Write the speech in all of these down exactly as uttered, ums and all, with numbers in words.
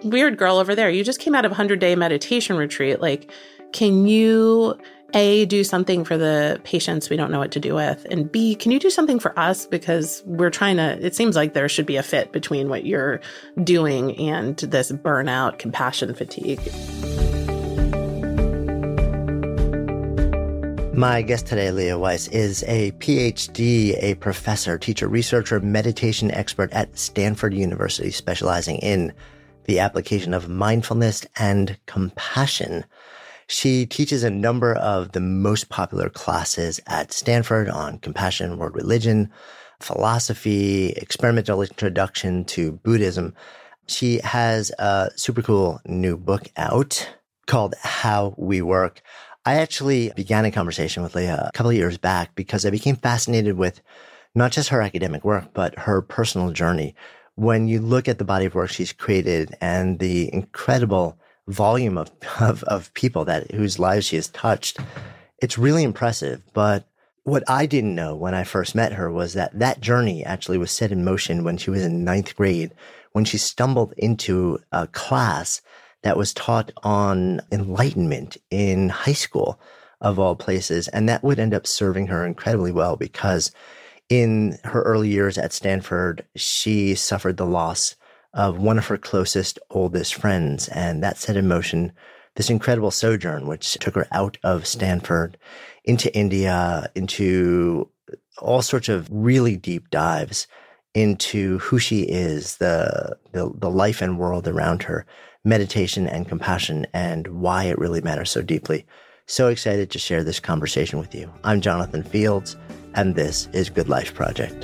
weird girl over there, you just came out of a hundred-day meditation retreat. Like, can you, A, do something for the patients we don't know what to do with? And B, can you do something for us? Because we're trying to, it seems like there should be a fit between what you're doing and this burnout, compassion fatigue. My guest today, Leah Weiss, is a P H D, a professor, teacher, researcher, meditation expert at Stanford University, specializing in the application of mindfulness and compassion. She teaches a number of the most popular classes at Stanford on compassion, world religion, philosophy, experimental introduction to Buddhism. She has a super cool new book out called How We Work. I actually began a conversation with Leah a couple of years back because I became fascinated with not just her academic work, but her personal journey. When you look at the body of work she's created and the incredible volume of, of, of people that whose lives she has touched, it's really impressive. But what I didn't know when I first met her was that that journey actually was set in motion when she was in ninth grade, when she stumbled into a class that was taught on enlightenment in high school, of all places. And that would end up serving her incredibly well because in her early years at Stanford, she suffered the loss of one of her closest, oldest friends. And that set in motion this incredible sojourn, which took her out of Stanford into India, into all sorts of really deep dives into who she is, the, the, the life and world around her, meditation and compassion, and why it really matters so deeply. So excited to share this conversation with you. I'm Jonathan Fields, and this is Good Life Project.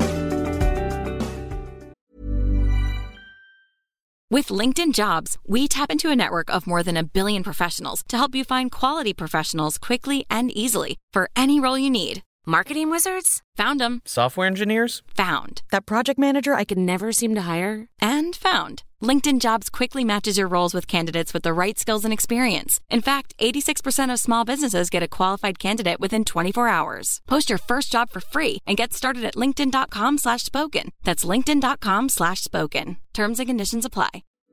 With LinkedIn Jobs, we tap into a network of more than a billion professionals to help you find quality professionals quickly and easily for any role you need. Marketing wizards? Found them. Software engineers? Found. That project manager I could never seem to hire? And found. LinkedIn Jobs quickly matches your roles with candidates with the right skills and experience. In fact, eighty-six percent of small businesses get a qualified candidate within twenty-four hours. Post your first job for free and get started at linkedin.com slash spoken. That's linkedin.com slash spoken. Terms and conditions apply.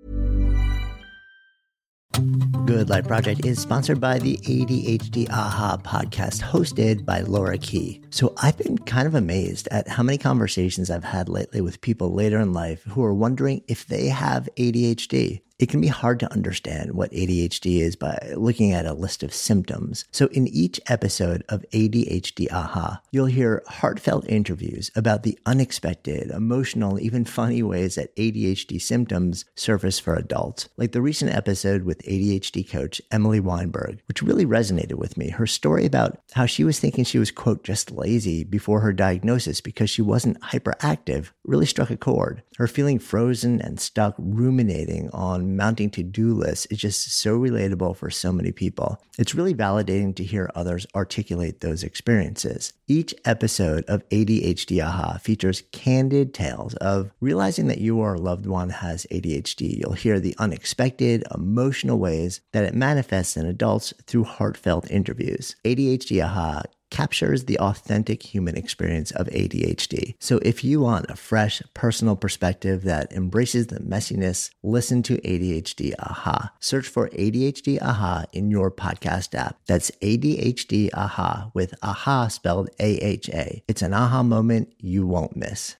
Good Life Project is sponsored by the A D H D Aha podcast, hosted by Laura Key. So I've been kind of amazed at how many conversations I've had lately with people later in life who are wondering if they have A D H D. It can be hard to understand what A D H D is by looking at a list of symptoms. So in each episode of A D H D Aha, you'll hear heartfelt interviews about the unexpected, emotional, even funny ways that A D H D symptoms surface for adults. Like the recent episode with A D H D coach Emily Weinberg, which really resonated with me. Her story about how she was thinking she was, quote, just lazy before her diagnosis because she wasn't hyperactive really struck a chord. Her feeling frozen and stuck ruminating on mounting to-do lists is just so relatable for so many people. It's really validating to hear others articulate those experiences. Each episode of A D H D Aha features candid tales of realizing that you or a loved one has A D H D. You'll hear the unexpected, emotional ways that it manifests in adults through heartfelt interviews. A D H D Aha captures the authentic human experience of A D H D. So if you want a fresh, personal perspective that embraces the messiness, listen to A D H D Aha. Search for A D H D Aha in your podcast app. That's A D H D Aha with Aha spelled A H A. It's an aha moment you won't miss.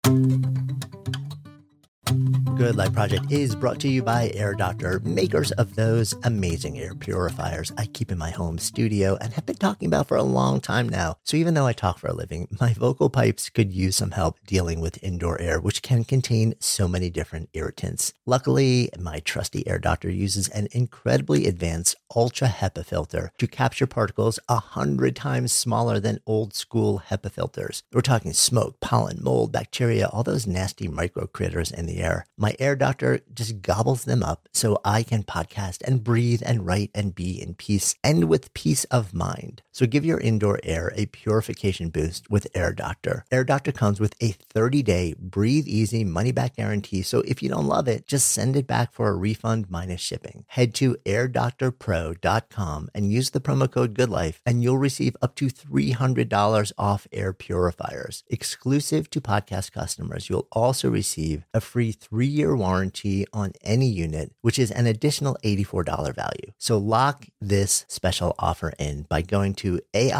Good Life Project is brought to you by Air Doctor, makers of those amazing air purifiers I keep in my home studio and have been talking about for a long time now. So even though I talk for a living, my vocal pipes could use some help dealing with indoor air, which can contain so many different irritants. Luckily, my trusty Air Doctor uses an incredibly advanced Ultra HEPA filter to capture particles a hundred times smaller than old school HEPA filters. We're talking smoke, pollen, mold, bacteria, all those nasty micro critters in the air. My Air Doctor just gobbles them up so I can podcast and breathe and write and be in peace and with peace of mind. So give your indoor air a purification boost with Air Doctor. Air Doctor comes with a thirty-day breathe easy money back guarantee. So if you don't love it, just send it back for a refund minus shipping. Head to air doctor pro dot com and use the promo code GOODLIFE and you'll receive up to three hundred dollars off air purifiers. Exclusive to podcast customers, you'll also receive a free three three-year warranty on any unit, which is an additional eighty-four dollars value. So lock this special offer in by going to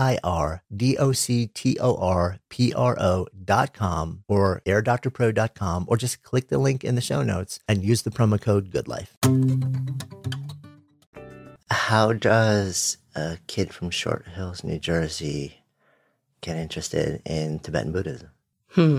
A-I-R-D-O-C-T-O-R-P-R-O dot com or air doctor pro dot com, or just click the link in the show notes and use the promo code GOODLIFE. How does a kid from Short Hills, New Jersey get interested in Tibetan Buddhism? Hmm.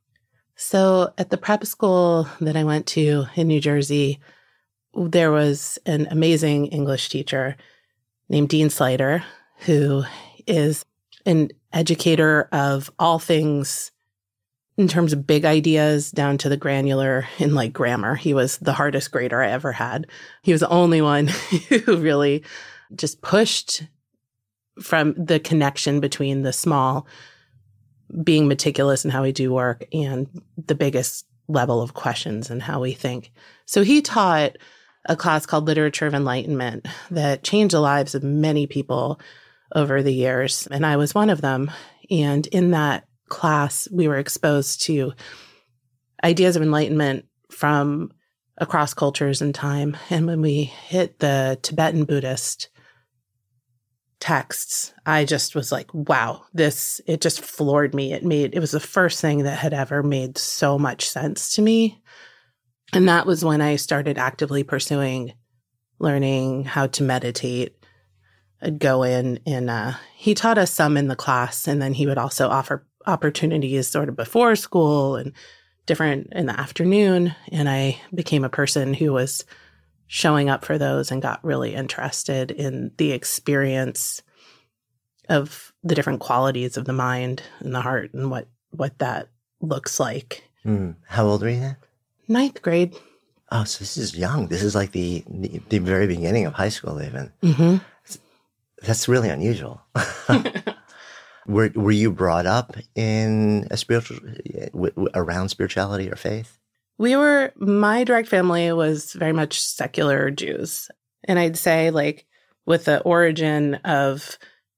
So at the prep school that I went to in New Jersey, there was an amazing English teacher named Dean Slater, who is an educator of all things in terms of big ideas down to the granular in like grammar. He was the hardest grader I ever had. He was the only one who really just pushed from the connection between the small, being meticulous in how we do work, and the biggest level of questions and how we think. So he taught a class called Literature of Enlightenment that changed the lives of many people over the years. And I was one of them. And in that class, we were exposed to ideas of enlightenment from across cultures and time. And when we hit the Tibetan Buddhist texts, I just was like, wow, this, it just floored me. It made, it was the first thing that had ever made so much sense to me. And that was when I started actively pursuing learning how to meditate. I'd go in and uh, he taught us some in the class, and then he would also offer opportunities sort of before school and different in the afternoon. And I became a person who was showing up for those and got really interested in the experience of the different qualities of the mind and the heart and what, what that looks like. Mm. How old were you then? Ninth grade. Oh, so this is young. This is like the the, the very beginning of high school even. Mm-hmm. That's really unusual. Were were you brought up in a spiritual w- w- around spirituality or faith? We were, my direct family was very much secular Jews. And I'd say like with the origin of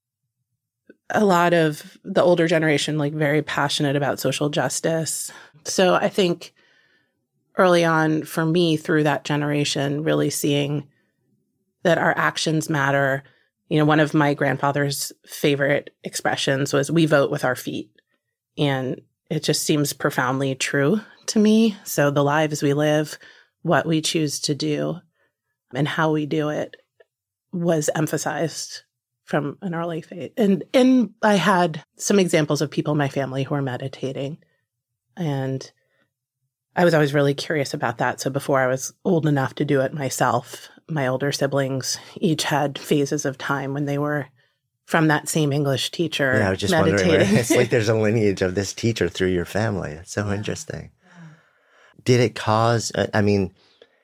a lot of the older generation, like very passionate about social justice. So I think early on for me through that generation, really seeing that our actions matter. You know, one of my grandfather's favorite expressions was, we vote with our feet. And it just seems profoundly true to me. So the lives we live, what we choose to do, and how we do it was emphasized from an early phase. And, and I had some examples of people in my family who were meditating. And I was always really curious about that. So before I was old enough to do it myself, my older siblings each had phases of time when they were from that same English teacher. Yeah, I was just meditating. wondering, it's like there's a lineage of this teacher through your family. It's so yeah. interesting. Did it cause, I mean,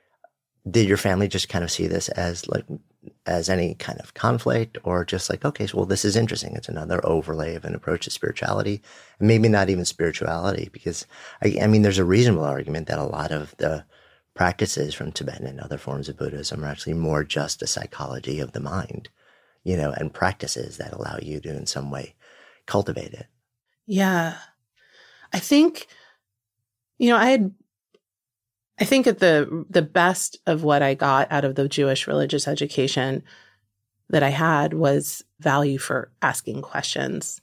did your family just kind of see this as like, as any kind of conflict, or just like, okay, so well, this is interesting. It's another overlay of an approach to spirituality, and maybe not even spirituality, because I, I mean, there's a reasonable argument that a lot of the practices from Tibetan and other forms of Buddhism are actually more just a psychology of the mind, you know, and practices that allow you to in some way cultivate it. Yeah. I think, you know, I had, I think at the the best of what I got out of the Jewish religious education that I had was value for asking questions.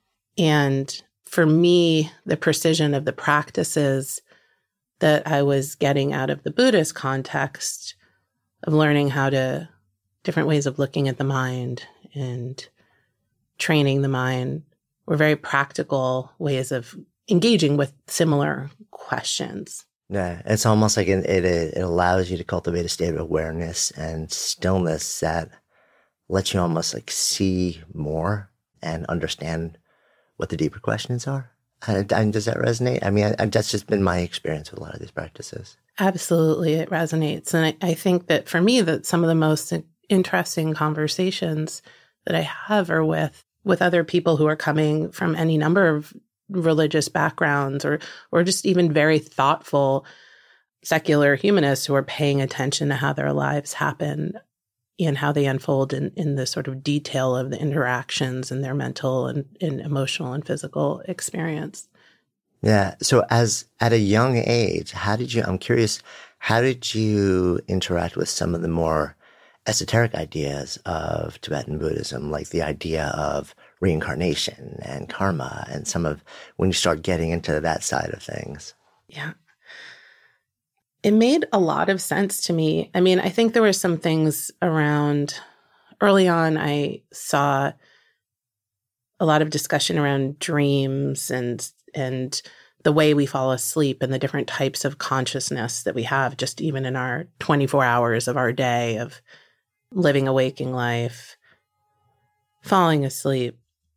And for me, the precision of the practices that I was getting out of the Buddhist context of learning how to, different ways of looking at the mind and training the mind were very practical ways of engaging with similar questions. Yeah, it's almost like it, it it allows you to cultivate a state of awareness and stillness that lets you almost like see more and understand what the deeper questions are. And, and does that resonate? I mean, I, I, that's just been my experience with a lot of these practices. Absolutely, it resonates. And I, I think that for me, that some of the most interesting conversations that I have are with, with other people who are coming from any number of religious backgrounds, or or just even very thoughtful secular humanists who are paying attention to how their lives happen and how they unfold in, in the sort of detail of the interactions and their mental and, and emotional and physical experience. Yeah. So as at a young age, how did you, I'm curious, how did you interact with some of the more esoteric ideas of Tibetan Buddhism, like the idea of reincarnation and karma and some of when you start getting into that side of things? Yeah. It made a lot of sense to me. I mean, I think there were some things around early on. I saw a lot of discussion around dreams and and the way we fall asleep and the different types of consciousness that we have just even in our twenty-four hours of our day of living a waking life, falling asleep,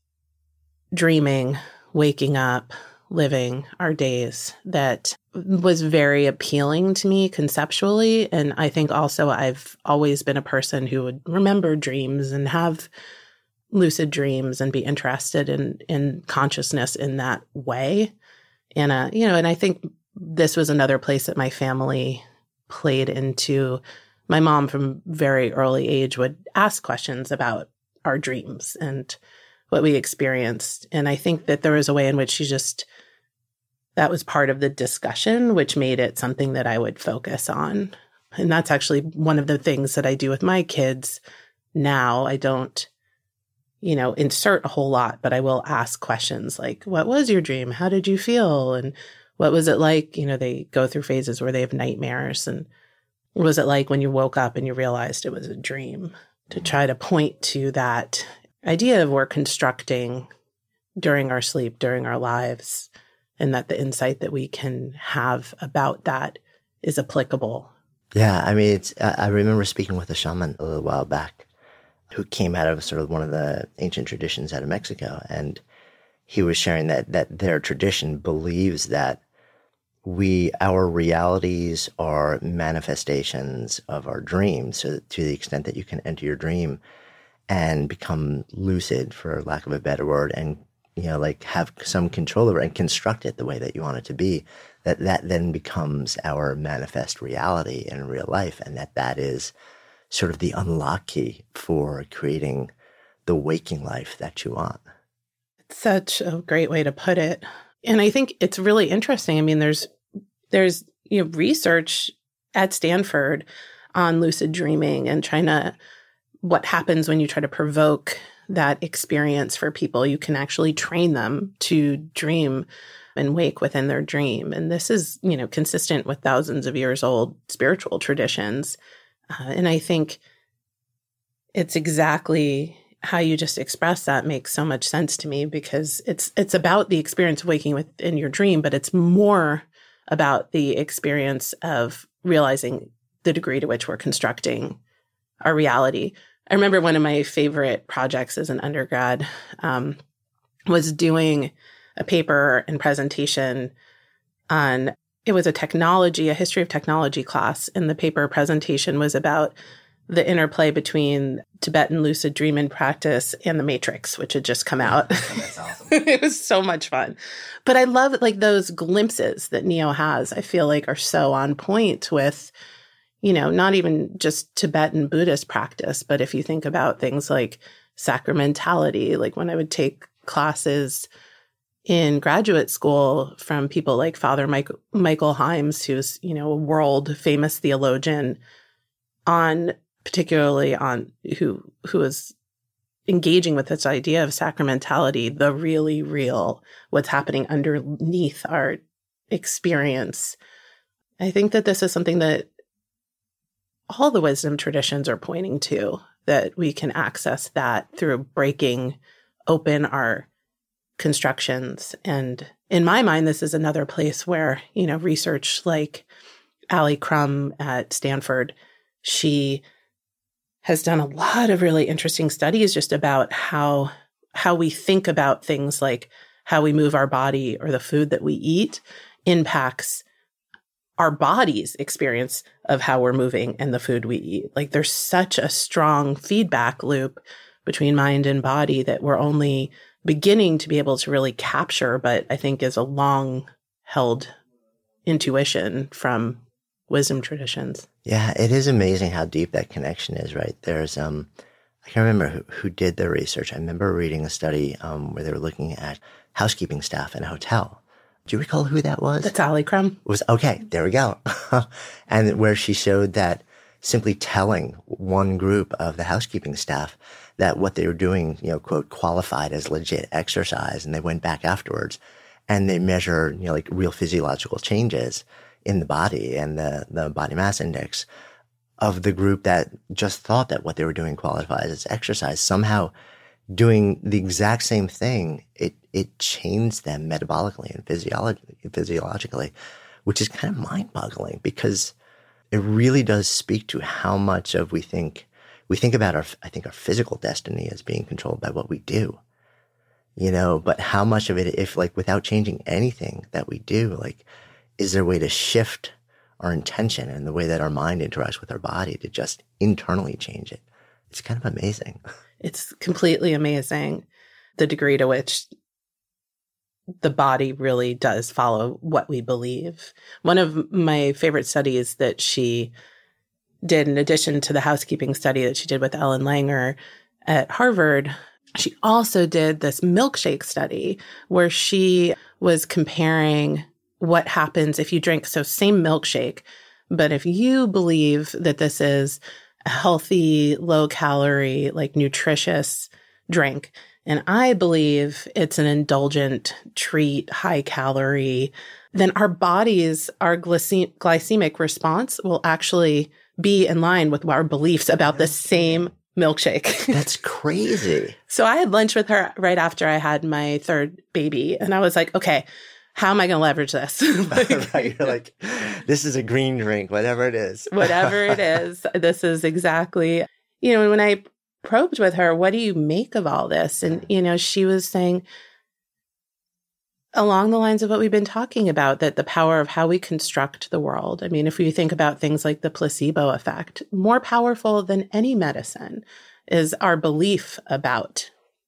dreaming, waking up, living our days. That was very appealing to me conceptually. And I think also I've always been a person who would remember dreams and have lucid dreams and be interested in in consciousness in that way. And, uh, you know, and I think this was another place that my family played into. My mom from very early age would ask questions about our dreams and what we experienced. And I think that there was a way in which she just, that was part of the discussion, which made it something that I would focus on. And that's actually one of the things that I do with my kids now. I don't, you know, insert a whole lot, but I will ask questions like, what was your dream? How did you feel? And what was it like? You know, they go through phases where they have nightmares. And what was it like when you woke up and you realized it was a dream? To try to point to that idea of we're constructing during our sleep, during our lives, and that the insight that we can have about that is applicable. Yeah, I mean, it's, I remember speaking with a shaman a little while back who came out of sort of one of the ancient traditions out of Mexico. And he was sharing that that their tradition believes that we, our realities are manifestations of our dreams. So to the extent that you can enter your dream and become lucid, for lack of a better word, and, you know, like have some control over it and construct it the way that you want it to be, that that then becomes our manifest reality in real life. And that that is sort of the unlock key for creating the waking life that you want. It's such a great way to put it. And I think it's really interesting. I mean, there's, there's, you know, research at Stanford on lucid dreaming and trying to, what happens when you try to provoke that experience for people. You can actually train them to dream and wake within their dream. And this is, you know, consistent with thousands of years old spiritual traditions. Uh, and I think it's exactly how you just express that makes so much sense to me, because it's it's about the experience of waking within your dream, but it's more about the experience of realizing the degree to which we're constructing our reality. I remember one of my favorite projects as an undergrad um, was doing a paper and presentation on, it was a technology, a history of technology class. And the paper presentation was about the interplay between Tibetan lucid dreaming practice and the Matrix, which had just come out. That's awesome. It was so much fun. But I love like those glimpses that Neo has, I feel like are so on point with, you know, not even just Tibetan Buddhist practice, but if you think about things like sacramentality, like when I would take classes in graduate school from people like Father Mike, Michael Himes, who's, you know, a world famous theologian on, particularly on who, who is engaging with this idea of sacramentality, the really real, what's happening underneath our experience. I think that this is something that all the wisdom traditions are pointing to, that we can access that through breaking open our constructions. And in my mind, this is another place where, you know, research like Ali Crum at Stanford, she has done a lot of really interesting studies just about how, how we think about things like how we move our body or the food that we eat impacts our body's experience of how we're moving and the food we eat. Like there's such a strong feedback loop between mind and body that we're only beginning to be able to really capture, but I think is a long held intuition from wisdom traditions. Yeah, it is amazing how deep that connection is, right? There's, um, I can't remember who, who did the research. I remember reading a study um, where they were looking at housekeeping staff in a hotel Do you recall who that was? That's Ali Crum. Was okay, there we go. And where she showed that simply telling one group of the housekeeping staff that what they were doing, you know, quote, qualified as legit exercise, and they went back afterwards and they measured, you know, like real physiological changes in the body and the, the body mass index of the group that just thought that what they were doing qualified as exercise. Somehow doing the exact same thing, it, it changed them metabolically and physiologically, physiologically, which is kind of mind-boggling because it really does speak to how much of we think, we think about our, I think our physical destiny as being controlled by what we do, you know, but how much of it, if like without changing anything that we do, like, is there a way to shift our intention and the way that our mind interacts with our body to just internally change it? It's kind of amazing. It's completely amazing the degree to which the body really does follow what we believe. One of my favorite studies that she did, in addition to the housekeeping study that she did with Ellen Langer at Harvard, she also did this milkshake study where she was comparing what happens if you drink, so same milkshake, but if you believe that this is a healthy, low calorie, like nutritious drink, and I believe it's an indulgent treat, high calorie, then our bodies, our glyce- glycemic response will actually be in line with our beliefs about the same milkshake. That's crazy. So I had lunch with her right after I had my third baby, and I was like, okay, how am I going to leverage this? Like, right. You're like, this is a green drink, whatever it is. Whatever it is. This is exactly, you know, when I probed with her, what do you make of all this? And, you know, she was saying along the lines of what we've been talking about, that the power of how we construct the world. I mean, if you think about things like the placebo effect, more powerful than any medicine is our belief about.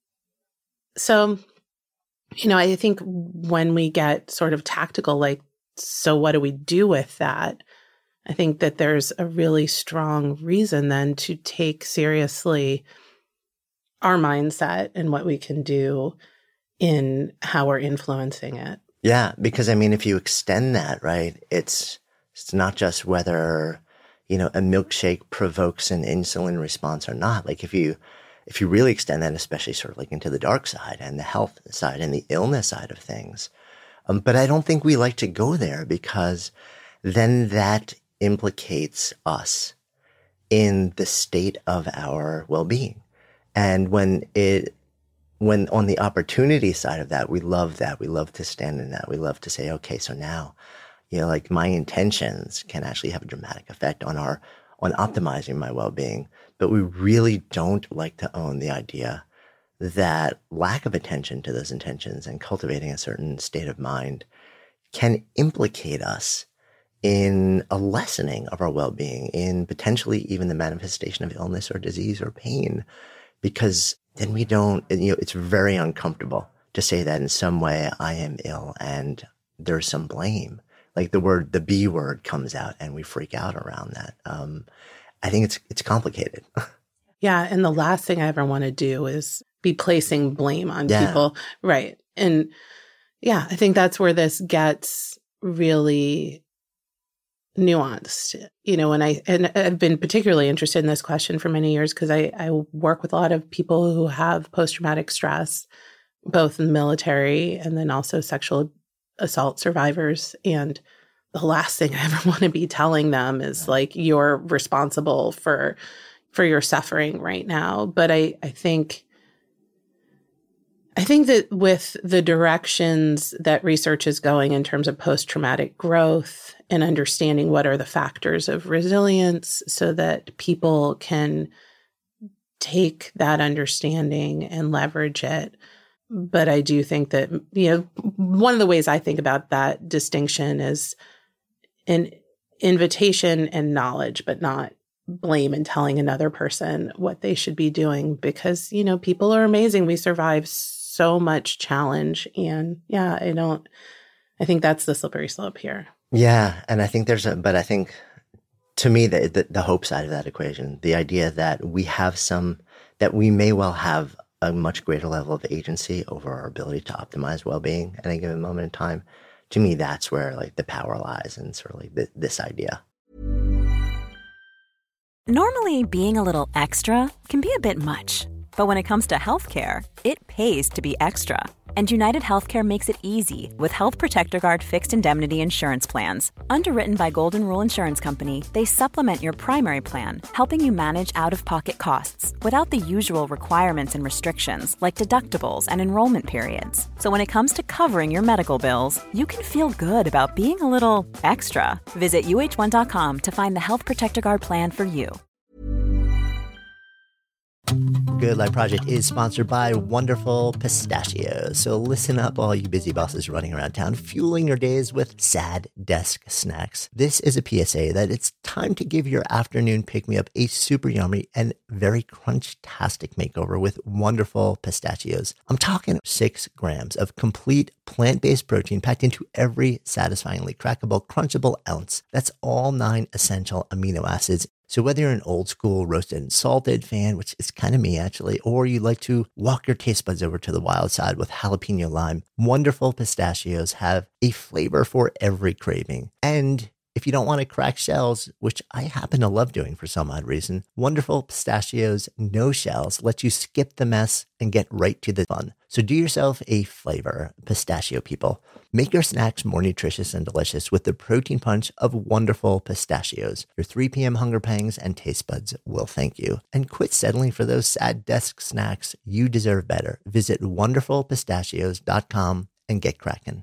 So, you know, I think when we get sort of tactical, like, so what do we do with that? I think that there's a really strong reason then to take seriously our mindset and what we can do in how we're influencing it. Yeah, because I mean, if you extend that, right, it's it's not just whether, you know, a milkshake provokes an insulin response or not. Like if you if you really extend that, especially sort of like into the dark side and the health side and the illness side of things. Um, but I don't think we like to go there because then that implicates us in the state of our well-being. And when it, when on the opportunity side of that, we love that. We love to stand in that. We love to say, okay, so now, you know, like my intentions can actually have a dramatic effect on our, on optimizing my well-being. But we really don't like to own the idea that lack of attention to those intentions and cultivating a certain state of mind can implicate us in a lessening of our well-being, in potentially even the manifestation of illness or disease or pain, because then we don't, you know, it's very uncomfortable to say that in some way I am ill and there's some blame. Like the word, the B word comes out and we freak out around that. Um, I think it's it's complicated. Yeah. And the last thing I ever want to do is be placing blame on yeah. people. Right. And yeah, I think that's where this gets really nuanced. You know, when I, and I've been particularly interested in this question for many years because I, I work with a lot of people who have post-traumatic stress, both in the military and then also sexual assault survivors. And the last thing I ever want to be telling them is like, you're responsible for, for your suffering right now. But I, I think, I think that with the directions that research is going in terms of post-traumatic growth and understanding what are the factors of resilience so that people can take that understanding and leverage it. But I do think that, you know, one of the ways I think about that distinction is an invitation and knowledge, but not blame and telling another person what they should be doing because, you know, people are amazing. We survive so much challenge. And yeah, I don't, I think that's the slippery slope here. Yeah. And I think there's a, but I think to me, the, the, the hope side of that equation, the idea that we have some, that we may well have a much greater level of agency over our ability to optimize well-being at any given moment in time, to me, that's where like the power lies in sort of like th- this idea. Normally, being a little extra can be a bit much. But when it comes to healthcare, it pays to be extra. And United Healthcare makes it easy with Health Protector Guard fixed indemnity insurance plans. Underwritten by Golden Rule Insurance Company, they supplement your primary plan, helping you manage out-of-pocket costs without the usual requirements and restrictions like deductibles and enrollment periods. So when it comes to covering your medical bills, you can feel good about being a little extra. Visit U H one dot com to find the Health Protector Guard plan for you. Good Life Project is sponsored by Wonderful Pistachios. So listen up, all you busy bosses running around town, fueling your days with sad desk snacks. This is a P S A that it's time to give your afternoon pick-me-up a super yummy and very crunch-tastic makeover with Wonderful Pistachios. I'm talking six grams of complete plant-based protein packed into every satisfyingly crackable, crunchable ounce. That's all nine essential amino acids. So whether you're an old school roasted and salted fan, which is kind of me actually, or you like to walk your taste buds over to the wild side with jalapeno lime, Wonderful Pistachios have a flavor for every craving. And if you don't want to crack shells, which I happen to love doing for some odd reason, Wonderful Pistachios No Shells let you skip the mess and get right to the fun. So do yourself a flavor, pistachio people. Make your snacks more nutritious and delicious with the protein punch of Wonderful Pistachios. Your three p.m. hunger pangs and taste buds will thank you. And quit settling for those sad desk snacks. You deserve better. Visit wonderful pistachios dot com and get cracking.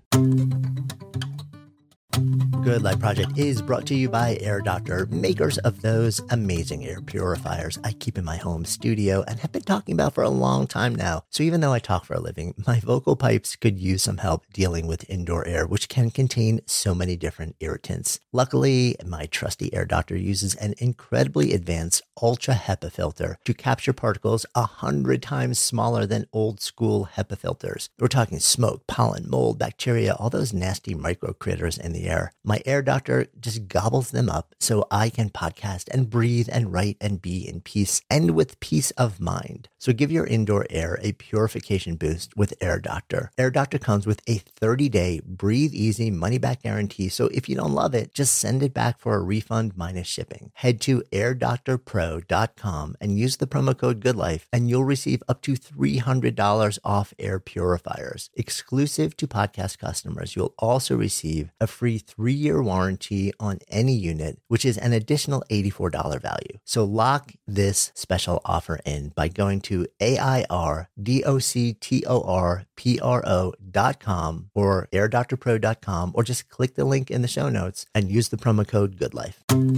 Good Life Project is brought to you by Air Doctor, makers of those amazing air purifiers I keep in my home studio and have been talking about for a long time now. So even though I talk for a living, my vocal pipes could use some help dealing with indoor air, which can contain so many different irritants. Luckily, my trusty Air Doctor uses an incredibly advanced Ultra HEPA filter to capture particles a hundred times smaller than old school HEPA filters. We're talking smoke, pollen, mold, bacteria, all those nasty micro critters in the air. My Air Doctor just gobbles them up so I can podcast and breathe and write and be in peace and with peace of mind. So give your indoor air a purification boost with Air Doctor. Air Doctor comes with a thirty-day breathe easy money back guarantee. So if you don't love it, just send it back for a refund minus shipping. Head to air doctor pro dot com and use the promo code GOODLIFE and you'll receive up to three hundred dollars off air purifiers. Exclusive to podcast customers, you'll also receive a free three-year warranty on any unit, which is an additional eighty-four dollars value. So lock this special offer in by going to A I R D O C T O R P R O dot com or air doctor pro dot com, or just click the link in the show notes and use the promo code GOODLIFE.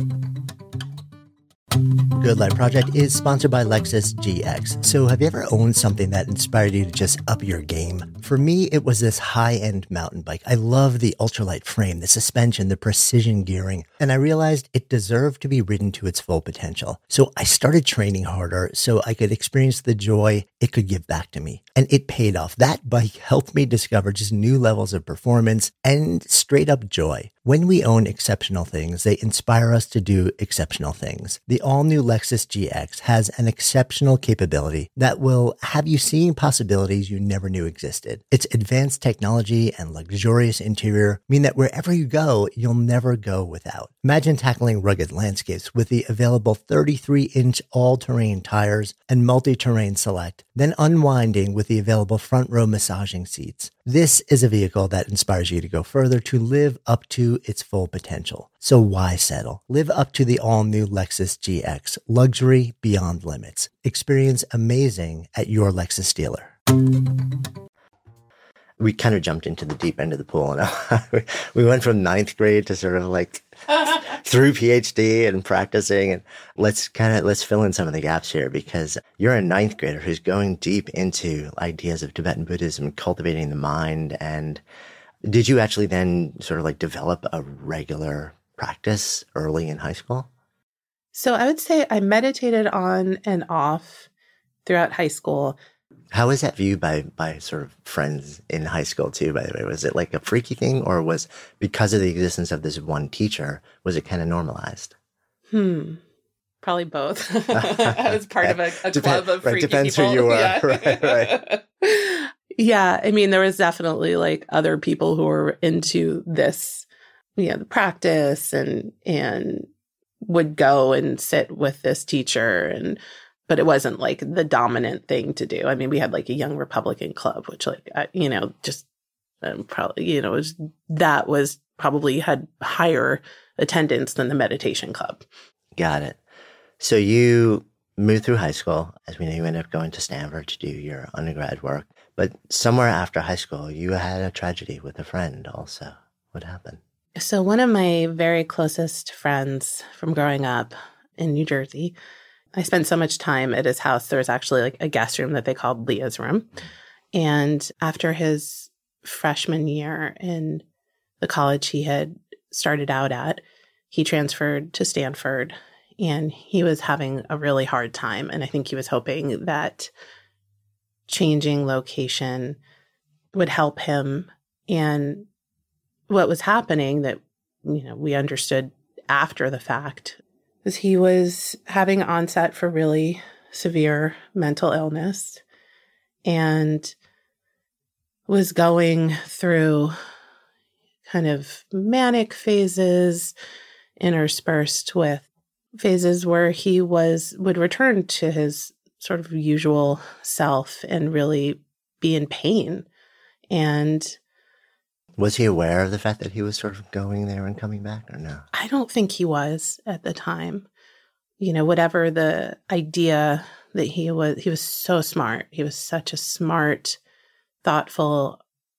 Good Life Project is sponsored by Lexus G X. So have you ever owned something that inspired you to just up your game? For me, it was this high-end mountain bike. I love the ultralight frame, the suspension, the precision gearing, and I realized it deserved to be ridden to its full potential. So I started training harder so I could experience the joy it could give back to me. And it paid off. That bike helped me discover just new levels of performance and straight up joy. When we own exceptional things, they inspire us to do exceptional things. The all-new Lexus G X has an exceptional capability that will have you seeing possibilities you never knew existed. Its advanced technology and luxurious interior mean that wherever you go, you'll never go without. Imagine tackling rugged landscapes with the available thirty-three inch all-terrain tires and multi-terrain select, then unwinding with the available front row massaging seats. This is a vehicle that inspires you to go further, to live up to its full potential. So why settle? Live up to the all-new Lexus G X, luxury beyond limits. Experience amazing at your Lexus dealer. We kind of jumped into the deep end of the pool. And we went from ninth grade to sort of like through PhD and practicing. And let's kind of, let's fill in some of the gaps here, because you're a ninth grader who's going deep into ideas of Tibetan Buddhism, cultivating the mind. And did you actually then sort of like develop a regular practice early in high school? So I would say I meditated on and off throughout high school. How was that viewed by, by sort of friends in high school too, by the way? Was it like a freaky thing, or was, because of the existence of this one teacher, was it kind of normalized? Hmm. Probably both. I was part of a, a Depend, club of right, freaky depends people. Who you are. Yeah. Right, right. Yeah. I mean, there was definitely like other people who were into this, you know, the practice and, and would go and sit with this teacher. And, but it wasn't like the dominant thing to do. I mean, we had like a young Republican club, which like, I, you know, just um, probably, you know, was, that was probably had higher attendance than the meditation club. Got it. So you moved through high school. As we know, you ended up going to Stanford to do your undergrad work. But somewhere after high school, you had a tragedy with a friend also. What happened? So one of my very closest friends from growing up in New Jersey, I spent so much time at his house. There was actually like a guest room that they called Leah's room. And after his freshman year in the college he had started out at, he transferred to Stanford and he was having a really hard time. And I think he was hoping that changing location would help him. And what was happening that, you know, we understood after the fact is he was having onset for really severe mental illness and was going through kind of manic phases interspersed with phases where he was would return to his sort of usual self and really be in pain. And was he aware of the fact that he was sort of going there and coming back or no? I don't think he was at the time. You know, whatever the idea that he was, he was so smart. He was such a smart, thoughtful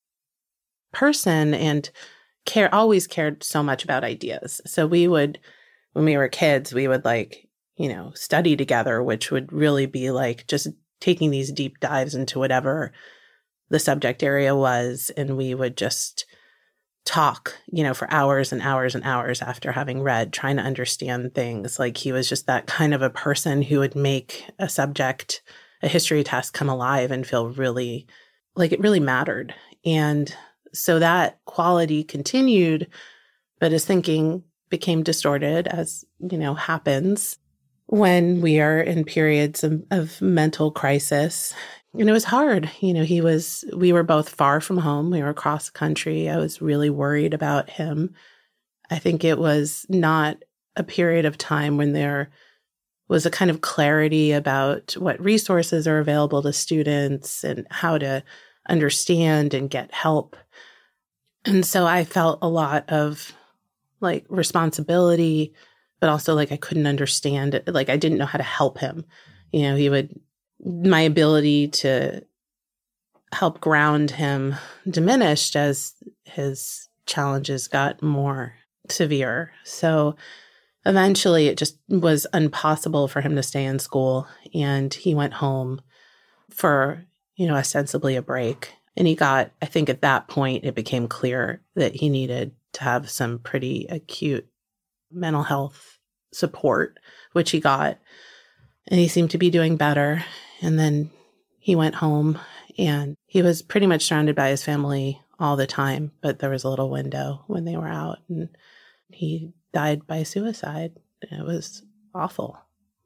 person and care always cared so much about ideas. So we would, when we were kids, we would like, you know, study together, which would really be like just taking these deep dives into whatever the subject area was. And we would just talk, you know, for hours and hours and hours after having read, trying to understand things. Like he was just that kind of a person who would make a subject, a history test come alive and feel really like it really mattered. And so that quality continued, but his thinking became distorted, as, you know, happens when we are in periods of, of mental crisis. And it was hard. You know, he was, we were both far from home. We were across the country. I was really worried about him. I think it was not a period of time when there was a kind of clarity about what resources are available to students and how to understand and get help. And so I felt a lot of like responsibility, but also like I couldn't understand it. Like I didn't know how to help him. You know, he would, my ability to help ground him diminished as his challenges got more severe. So eventually it just was impossible for him to stay in school. And he went home for, you know, ostensibly a break. And he got, I think at that point, it became clear that he needed to have some pretty acute mental health support, which he got. And he seemed to be doing better. And then he went home and he was pretty much surrounded by his family all the time. But there was a little window when they were out and he died by suicide. It was awful.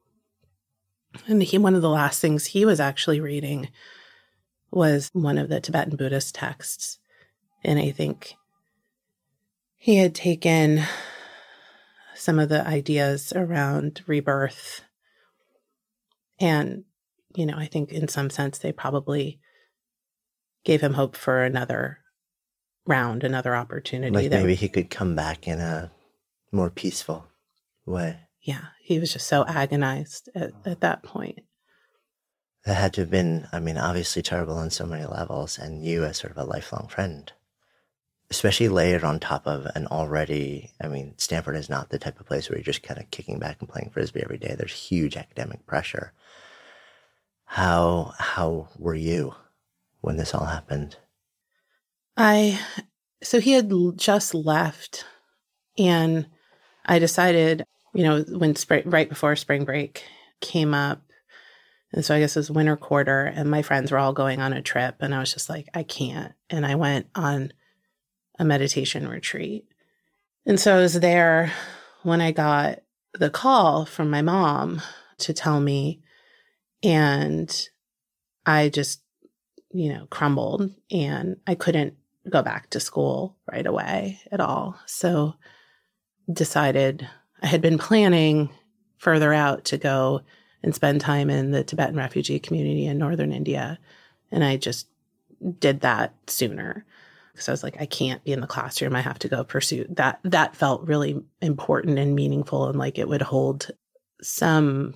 And he, one of the last things he was actually reading was one of the Tibetan Buddhist texts. And I think he had taken some of the ideas around rebirth. And, you know, I think in some sense they probably gave him hope for another round, another opportunity. Like that maybe he could come back in a more peaceful way. Yeah, he was just so agonized at, at that point. That had to have been, I mean, obviously terrible on so many levels, and you as sort of a lifelong friend, especially layered on top of an already, I mean, Stanford is not the type of place where you're just kind of kicking back and playing Frisbee every day. There's huge academic pressure. How, how were you when this all happened? I, so he had just left, and I decided, you know, when spring, right before spring break came up, and so I guess it was winter quarter and my friends were all going on a trip and I was just like, I can't. And I went on a meditation retreat. And so I was there when I got the call from my mom to tell me, and I just you know, crumbled, and I couldn't go back to school right away at all. So decided I had been planning further out to go and spend time in the Tibetan refugee community in northern India. And I just did that sooner. So I was like, I can't be in the classroom. I have to go pursue that. That felt really important and meaningful, and like it would hold some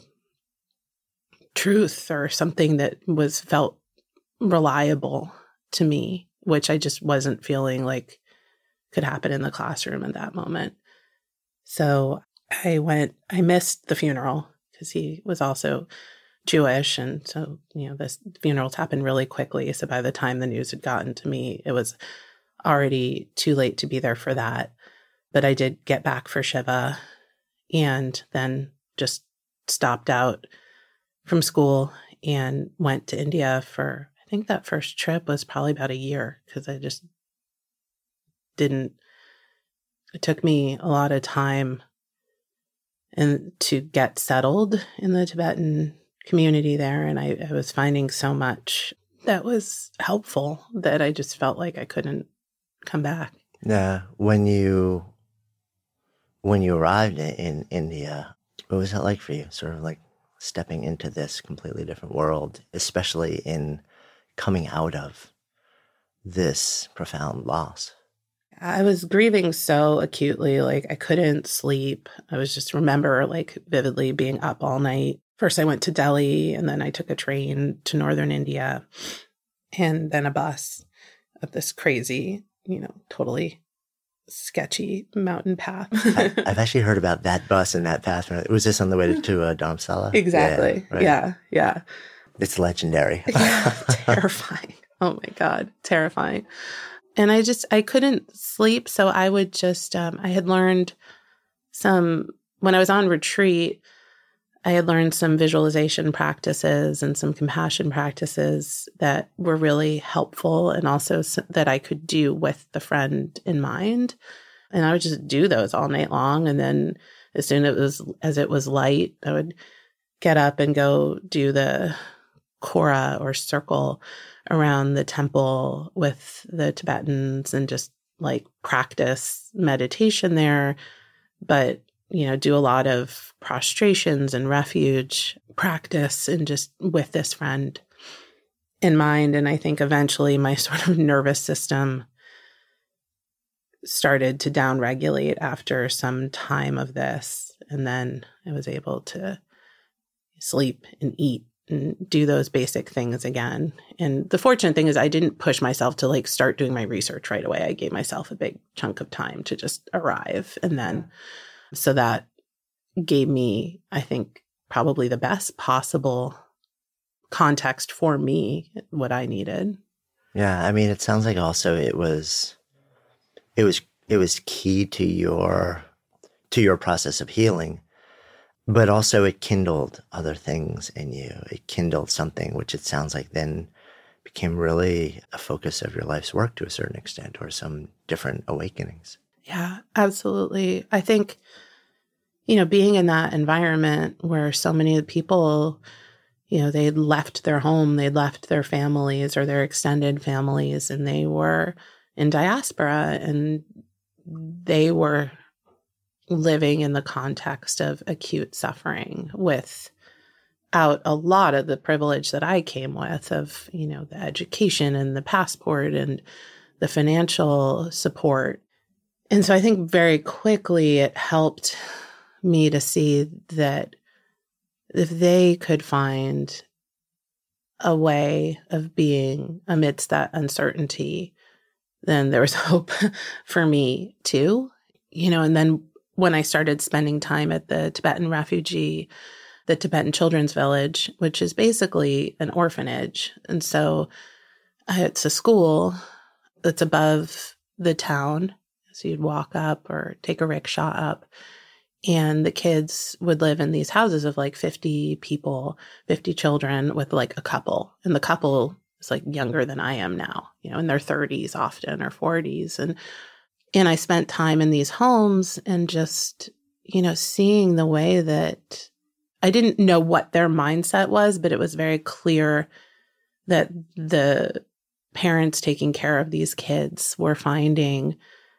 truth or something that was felt reliable to me, which I just wasn't feeling like could happen in the classroom at that moment. So I went, I missed the funeral because he was also Jewish. And so, you know, the funerals happened really quickly. So by the time the news had gotten to me, it was already too late to be there for that. But I did get back for Shiva and then just stopped out from school and went to India for, I think that first trip was probably about a year because I just didn't, it took me a lot of time and to get settled in the Tibetan community there. And I, I was finding so much that was helpful that I just felt like I couldn't come back. Yeah. When you, when you arrived in, in India, what was that like for you? Sort of like stepping into this completely different world, especially in coming out of this profound loss? I was grieving so acutely, like I couldn't sleep. I was just remember like vividly being up all night. First I went to Delhi and then I took a train to northern India and then a bus of this crazy, you know, totally sketchy mountain path. I, I've actually heard about that bus and that path. Was this on the way to, to uh, Dharamsala? Exactly. Yeah, right. yeah, yeah. It's legendary. Yeah, terrifying. Oh my God, terrifying. And I just, I couldn't sleep. So I would just, um, I had learned some, when I was on retreat, I had learned some visualization practices and some compassion practices that were really helpful and also that I could do with the friend in mind. And I would just do those all night long. And then as soon as it was, as it was light, I would get up and go do the kora or circle around the temple with the Tibetans and just like practice meditation there. But you know, do a lot of prostrations and refuge practice and just with this friend in mind. And I think eventually my sort of nervous system started to downregulate after some time of this. And then I was able to sleep and eat and do those basic things again. And the fortunate thing is I didn't push myself to like start doing my research right away. I gave myself a big chunk of time to just arrive. And then so that gave me, I think, probably the best possible context for me, what I needed. Yeah, I mean, it sounds like also it was, it was, it was key to your, to your process of healing, but also it kindled other things in you. It kindled something, which it sounds like then became really a focus of your life's work to a certain extent, or some different awakenings. Yeah, absolutely. I think, you know, being in that environment where so many of the people, you know, they'd left their home, they'd left their families or their extended families, and they were in diaspora and they were living in the context of acute suffering without a lot of the privilege that I came with of, you know, the education and the passport and the financial support. And so I think very quickly it helped me to see that if they could find a way of being amidst that uncertainty, then there was hope for me too. You know, and then when I started spending time at the Tibetan refugee, the Tibetan Children's Village, which is basically an orphanage. And so uh, it's a school that's above the town. So you'd walk up or take a rickshaw up, and the kids would live in these houses of like fifty people, fifty children with like a couple. And the couple is like younger than I am now, you know, in their thirties often or forties. And, and I spent time in these homes and just, you know, seeing the way that I didn't know what their mindset was, but it was very clear that the parents taking care of these kids were finding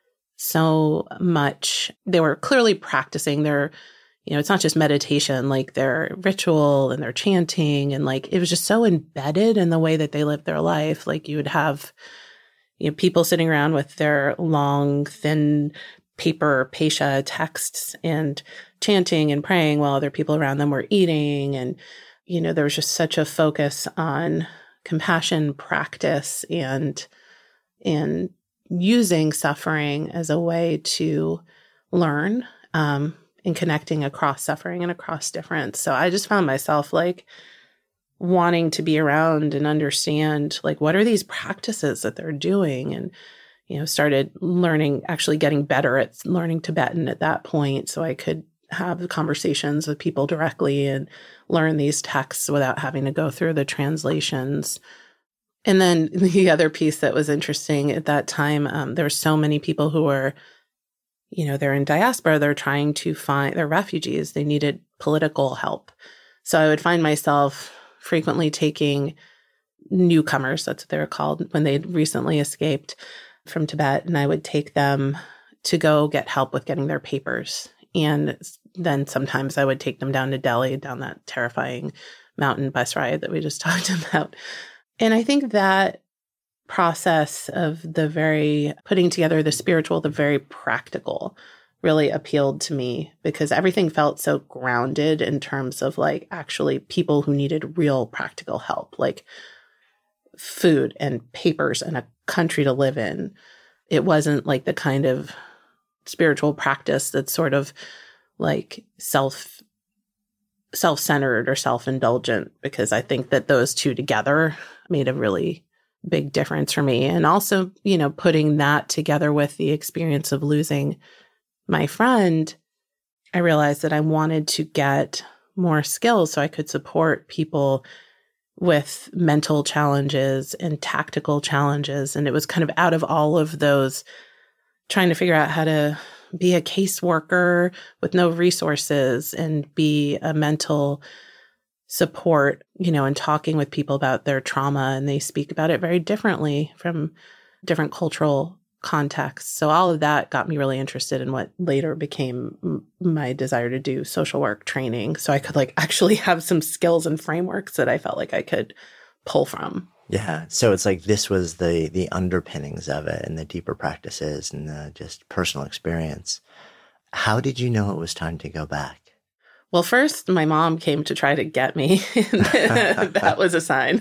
so much. They were clearly practicing their, you know, it's not just meditation, like their ritual and their chanting. And like, it was just so embedded in the way that they lived their life. Like you would have, you know, people sitting around with their long, thin paper Pesha texts and chanting and praying while other people around them were eating. And, you know, there was just such a focus on compassion practice and, and using suffering as a way to learn, um, and connecting across suffering and across difference. So I just found myself like wanting to be around and understand, like, what are these practices that they're doing? And, you know, started learning, actually getting better at learning Tibetan at that point. So I could have conversations with people directly and learn these texts without having to go through the translations. And then the other piece that was interesting at that time, um, there were so many people who were, you know, they're in diaspora, they're trying to find, they're refugees, they needed political help. So I would find myself frequently taking newcomers, that's what they were called, when they'd recently escaped from Tibet, and I would take them to go get help with getting their papers. And then sometimes I would take them down to Delhi, down that terrifying mountain bus ride that we just talked about. And I think that process of the very putting together the spiritual, the very practical, really appealed to me because everything felt so grounded in terms of like actually people who needed real practical help, like food and papers and a country to live in. It wasn't like the kind of spiritual practice that's sort of like self self-centered or self-indulgent, because I think that those two together made a really big difference for me. And also, you know, putting that together with the experience of losing my friend, I realized that I wanted to get more skills so I could support people with mental challenges and tactical challenges. And it was kind of out of all of those, trying to figure out how to be a caseworker with no resources and be a mental support, you know, and talking with people about their trauma. And they speak about it very differently from different cultural contexts. So all of that got me really interested in what later became m- my desire to do social work training. So I could like actually have some skills and frameworks that I felt like I could pull from. Yeah. So it's like this was the the underpinnings of it and the deeper practices and the just personal experience. How did you know it was time to go back? Well, first, my mom came to try to get me. That was a sign.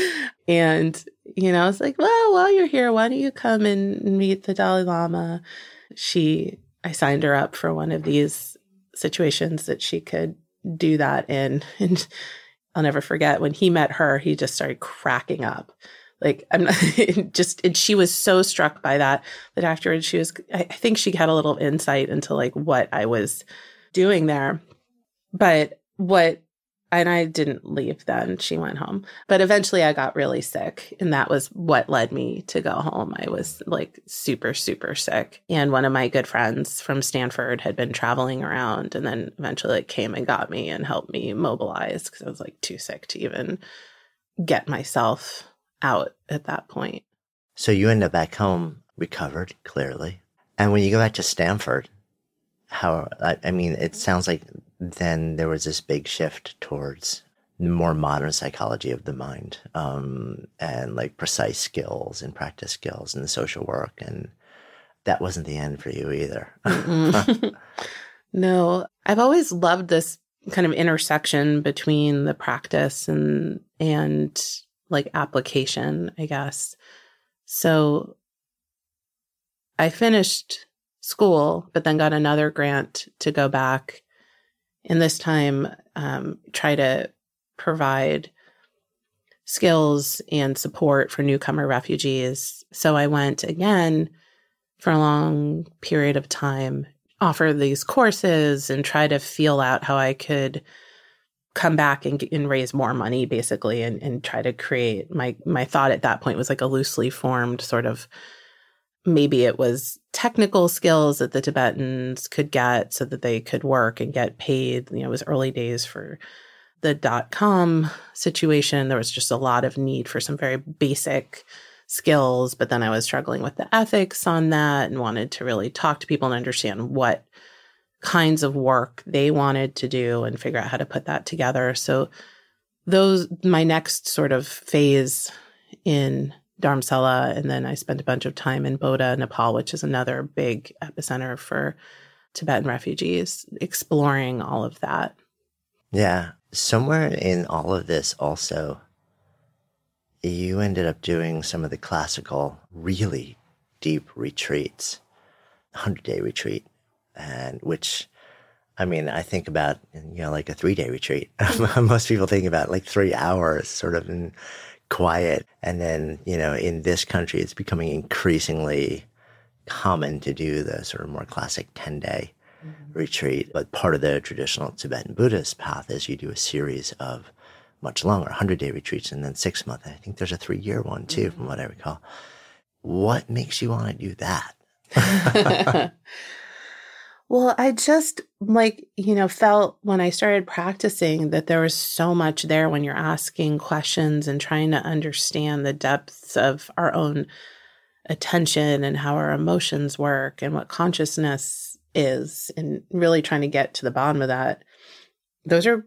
And, you know, I was like, well, while you're here, why don't you come and meet the Dalai Lama? She, I signed her up for one of these situations that she could do that in. And I'll never forget when he met her, he just started cracking up. Like, I'm not, just, and she was so struck by that, that afterwards she was, I think she had a little insight into like what I was doing there. But what, and I didn't leave then, she went home. But eventually I got really sick. And that was what led me to go home. I was like super, super sick. And one of my good friends from Stanford had been traveling around and then eventually like came and got me and helped me mobilize because I was like too sick to even get myself out at that point. So you end up back home, recovered, clearly. And when you go back to Stanford, how, I, I mean, it sounds like then there was this big shift towards more modern psychology of the mind, um, and like precise skills and practice skills and social work. And that wasn't the end for you either. No, I've always loved this kind of intersection between the practice and, and like application, I guess. So I finished school, but then got another grant to go back. And this time, um, try to provide skills and support for newcomer refugees. So I went again for a long period of time, offer these courses and try to feel out how I could come back and, and raise more money, basically, and, and try to create my, my thought at that point was like a loosely formed sort of, maybe it was technical skills that the Tibetans could get so that they could work and get paid. You know, it was early days for the dot-com situation, there was just a lot of need for some very basic skills. But then I was struggling with the ethics on that and wanted to really talk to people and understand what kinds of work they wanted to do and figure out how to put that together. So those, my next sort of phase in Dharamsala, and then I spent a bunch of time in Bodh, Nepal, which is another big epicenter for Tibetan refugees, exploring all of that. Yeah. Somewhere in all of this also, you ended up doing some of the classical, really deep retreats, hundred-day retreat, and which, I mean, I think about, you know, like a three-day retreat. Most people think about like three hours sort of in quiet. And then, you know, in this country, it's becoming increasingly common to do the sort of more classic ten-day mm-hmm. retreat. But part of the traditional Tibetan Buddhist path is you do a series of much longer, hundred-day retreats and then six-month. I think there's a three-year one too, mm-hmm. from what I recall. What makes you want to do that? Well, I just like, you know, felt when I started practicing that there was so much there when you're asking questions and trying to understand the depths of our own attention and how our emotions work and what consciousness is, and really trying to get to the bottom of that. Those are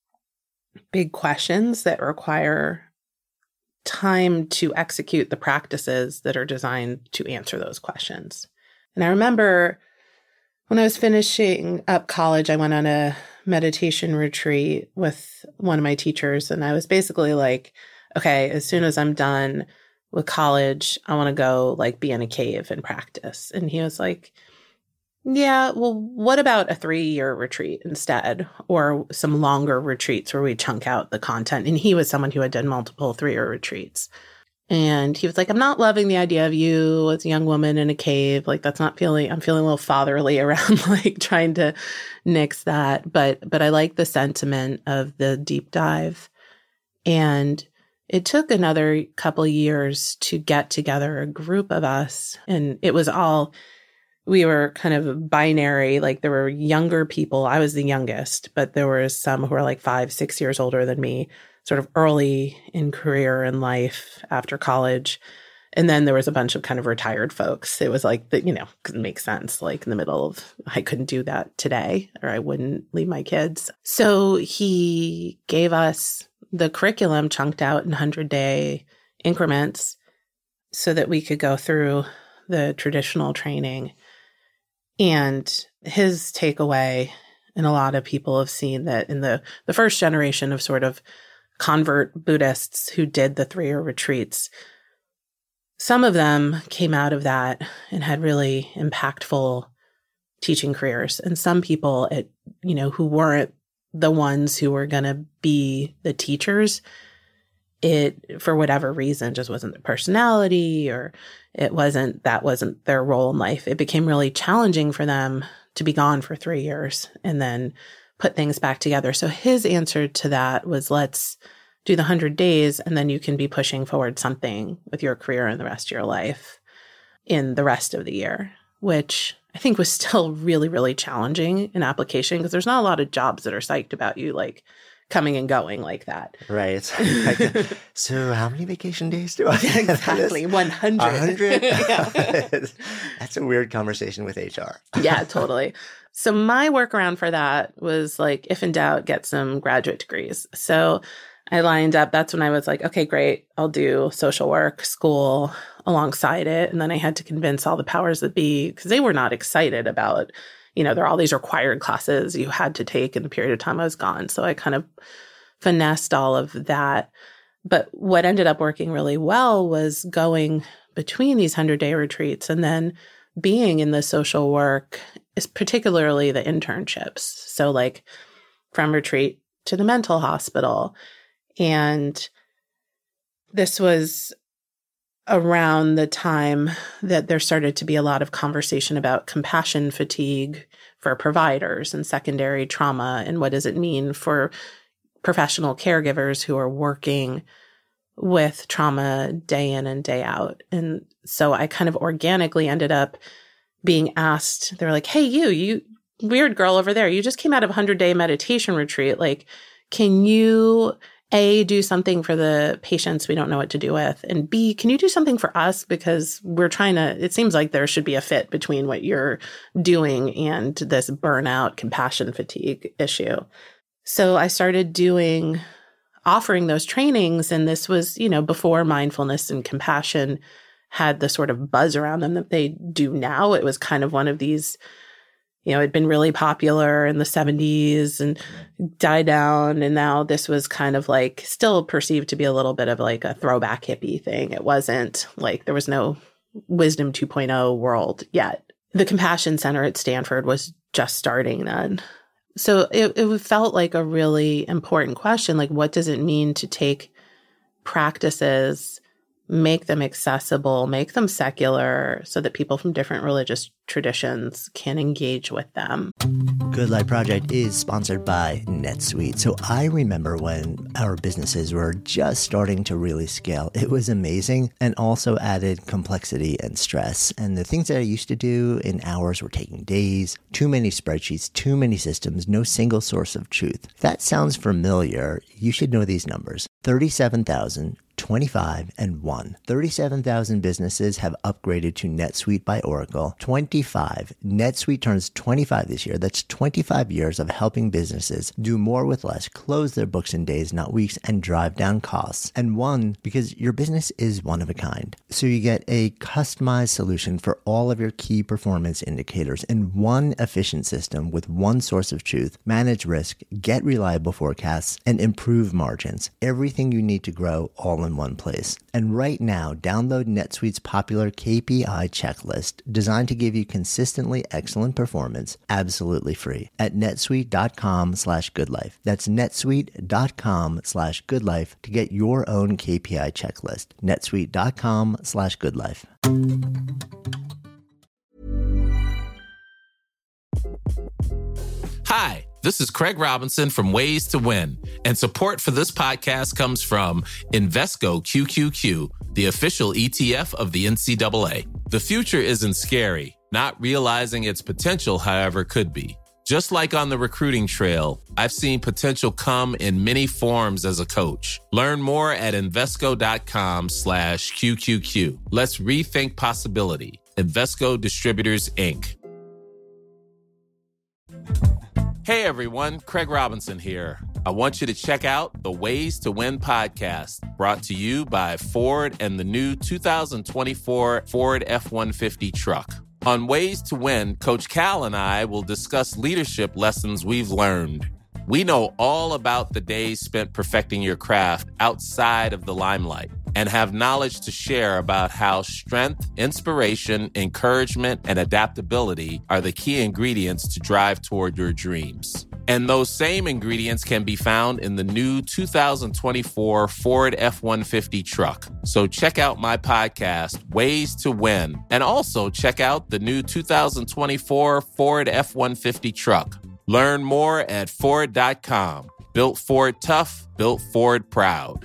big questions that require time to execute the practices that are designed to answer those questions. And I remember when I was finishing up college, I went on a meditation retreat with one of my teachers, and I was basically like, okay, as soon as I'm done with college, I want to go like be in a cave and practice. And he was like, yeah, well, what about a three-year retreat instead, or some longer retreats where we chunk out the content? And he was someone who had done multiple three-year retreats. And he was like, I'm not loving the idea of you as a young woman in a cave. Like, that's not feeling, I'm feeling a little fatherly around like trying to nix that. But, but I like the sentiment of the deep dive. And it took another couple of years to get together a group of us. And it was all, we were kind of binary. Like, there were younger people. I was the youngest, but there were some who were like five, six years older than me, sort of early in career and life after college. And then there was a bunch of kind of retired folks. It was like, the, you know, it makes sense, like in the middle of, I couldn't do that today, or I wouldn't leave my kids. So he gave us the curriculum chunked out in hundred-day increments so that we could go through the traditional training. And his takeaway, and a lot of people have seen that in the, the first generation of sort of convert Buddhists who did the three-year retreats, some of them came out of that and had really impactful teaching careers. And some people, it, you know, who weren't the ones who were going to be the teachers, it, for whatever reason, just wasn't their personality, or it wasn't, that wasn't their role in life. It became really challenging for them to be gone for three years and then put things back together. So his answer to that was, let's do the hundred days, and then you can be pushing forward something with your career and the rest of your life in the rest of the year, which I think was still really, really challenging in application, because there's not a lot of jobs that are psyched about you like coming and going like that. Right. It's like, so how many vacation days do I have? Exactly. one hundred. one hundred? That's a weird conversation with H R. Yeah, totally. So my workaround for that was like, if in doubt, get some graduate degrees. So I lined up. That's when I was like, okay, great. I'll do social work school alongside it. And then I had to convince all the powers that be, because they were not excited about, you know, there are all these required classes you had to take in the period of time I was gone. So I kind of finessed all of that. But what ended up working really well was going between these hundred-day retreats and then being in the social work, is particularly the internships. So like from retreat to the mental hospital. And this was around the time that there started to be a lot of conversation about compassion fatigue for providers and secondary trauma, and what does it mean for professional caregivers who are working with trauma day in and day out. And so I kind of organically ended up being asked, they're like, hey, you, you weird girl over there, you just came out of a hundred-day meditation retreat. Like, can you, A, do something for the patients we don't know what to do with? And B, can you do something for us? Because we're trying to, it seems like there should be a fit between what you're doing and this burnout, compassion fatigue issue. So I started doing, offering those trainings. And this was, you know, before mindfulness and compassion had the sort of buzz around them that they do now. It was kind of one of these, you know, it'd been really popular in the seventies and died down. And now this was kind of like still perceived to be a little bit of like a throwback hippie thing. It wasn't like there was no Wisdom two point oh world yet. The Compassion Center at Stanford was just starting then. So it, it felt like a really important question. Like, what does it mean to take practices, make them accessible, make them secular so that people from different religious traditions can engage with them? Good Life Project is sponsored by NetSuite. So I remember when our businesses were just starting to really scale. It was amazing and also added complexity and stress. And the things that I used to do in hours were taking days, too many spreadsheets, too many systems, no single source of truth. If that sounds familiar, you should know these numbers. thirty-seven thousand, twenty-five, and one. thirty-seven thousand businesses have upgraded to NetSuite by Oracle. twenty-five. NetSuite turns twenty-five this year. That's twenty-five years of helping businesses do more with less, close their books in days, not weeks, and drive down costs. And one, because your business is one of a kind. So you get a customized solution for all of your key performance indicators in one efficient system with one source of truth, manage risk, get reliable forecasts, and improve margins. Everything you need to grow all in one place. And right now, download NetSuite's popular K P I checklist designed to give you consistently excellent performance absolutely free at netsuite.com slash goodlife. That's netsuite.com slash goodlife to get your own K P I checklist. netsuite.com slash goodlife. Hi, this is Craig Robinson from Ways to Win, and support for this podcast comes from Invesco Q Q Q, the official E T F of the N C double A. The future isn't scary. Not realizing its potential, however, could be. Just like on the recruiting trail, I've seen potential come in many forms as a coach. Learn more at Invesco.com slash QQQ. Let's rethink possibility. Invesco Distributors, Incorporated. Hey everyone, Craig Robinson here. I want you to check out the Ways to Win podcast, brought to you by Ford and the new two thousand twenty-four Ford F one fifty truck. On Ways to Win, Coach Cal and I will discuss leadership lessons we've learned. We know all about the days spent perfecting your craft outside of the limelight and have knowledge to share about how strength, inspiration, encouragement, and adaptability are the key ingredients to drive toward your dreams. And those same ingredients can be found in the new two thousand twenty-four Ford F one fifty truck. So check out my podcast, Ways to Win, and also check out the new two thousand twenty-four Ford F one fifty truck. Learn more at Ford dot com. Built Ford tough, built Ford proud.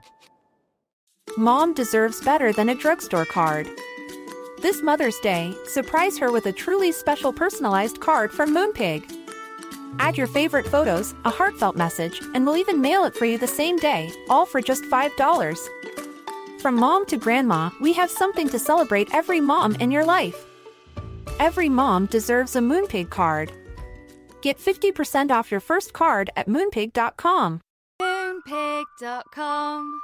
Mom deserves better than a drugstore card. This Mother's Day, surprise her with a truly special personalized card from Moonpig. Add your favorite photos, a heartfelt message, and we'll even mail it for you the same day, all for just five dollars. From mom to grandma, we have something to celebrate every mom in your life. Every mom deserves a Moonpig card. Get fifty percent off your first card at moonpig dot com. moonpig dot com.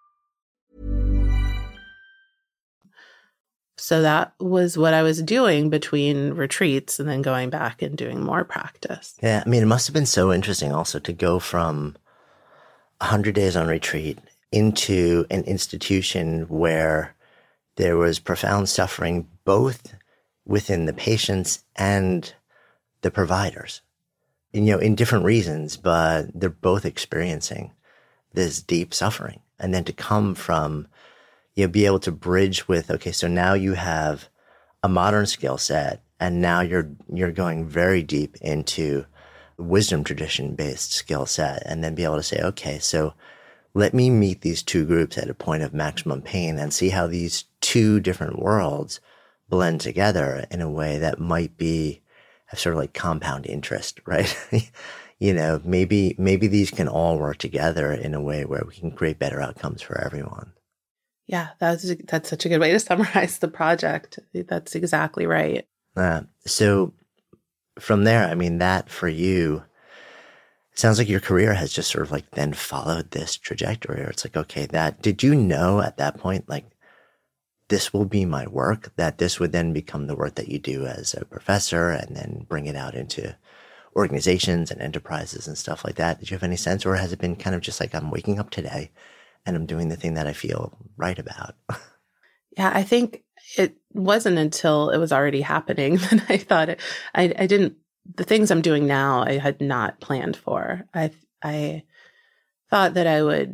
So that was what I was doing between retreats and then going back and doing more practice. Yeah, I mean, it must have been so interesting also to go from one hundred days on retreat into an institution where there was profound suffering both within the patients and the providers. And, you know, in different reasons, but they're both experiencing this deep suffering. And then to come from, you know, be able to bridge with, okay, so now you have a modern skill set, and now you're you're going very deep into wisdom tradition based skill set, and then be able to say, okay, so let me meet these two groups at a point of maximum pain and see how these two different worlds blend together in a way that might be have sort of like compound interest, right? you know, maybe, maybe these can all work together in a way where we can create better outcomes for everyone. Yeah, that's, that's such a good way to summarize the project. That's exactly right. Uh, so from there, I mean, that for you, sounds like your career has just sort of like then followed this trajectory. Or it's like, okay, that, did you know at that point, like, this will be my work, that this would then become the work that you do as a professor and then bring it out into organizations and enterprises and stuff like that? Did you have any sense, or has it been kind of just like, I'm waking up today and I'm doing the thing that I feel right about? Yeah, I think it wasn't until it was already happening that I thought it, I, I didn't, the things I'm doing now, I had not planned for. I, I thought that I would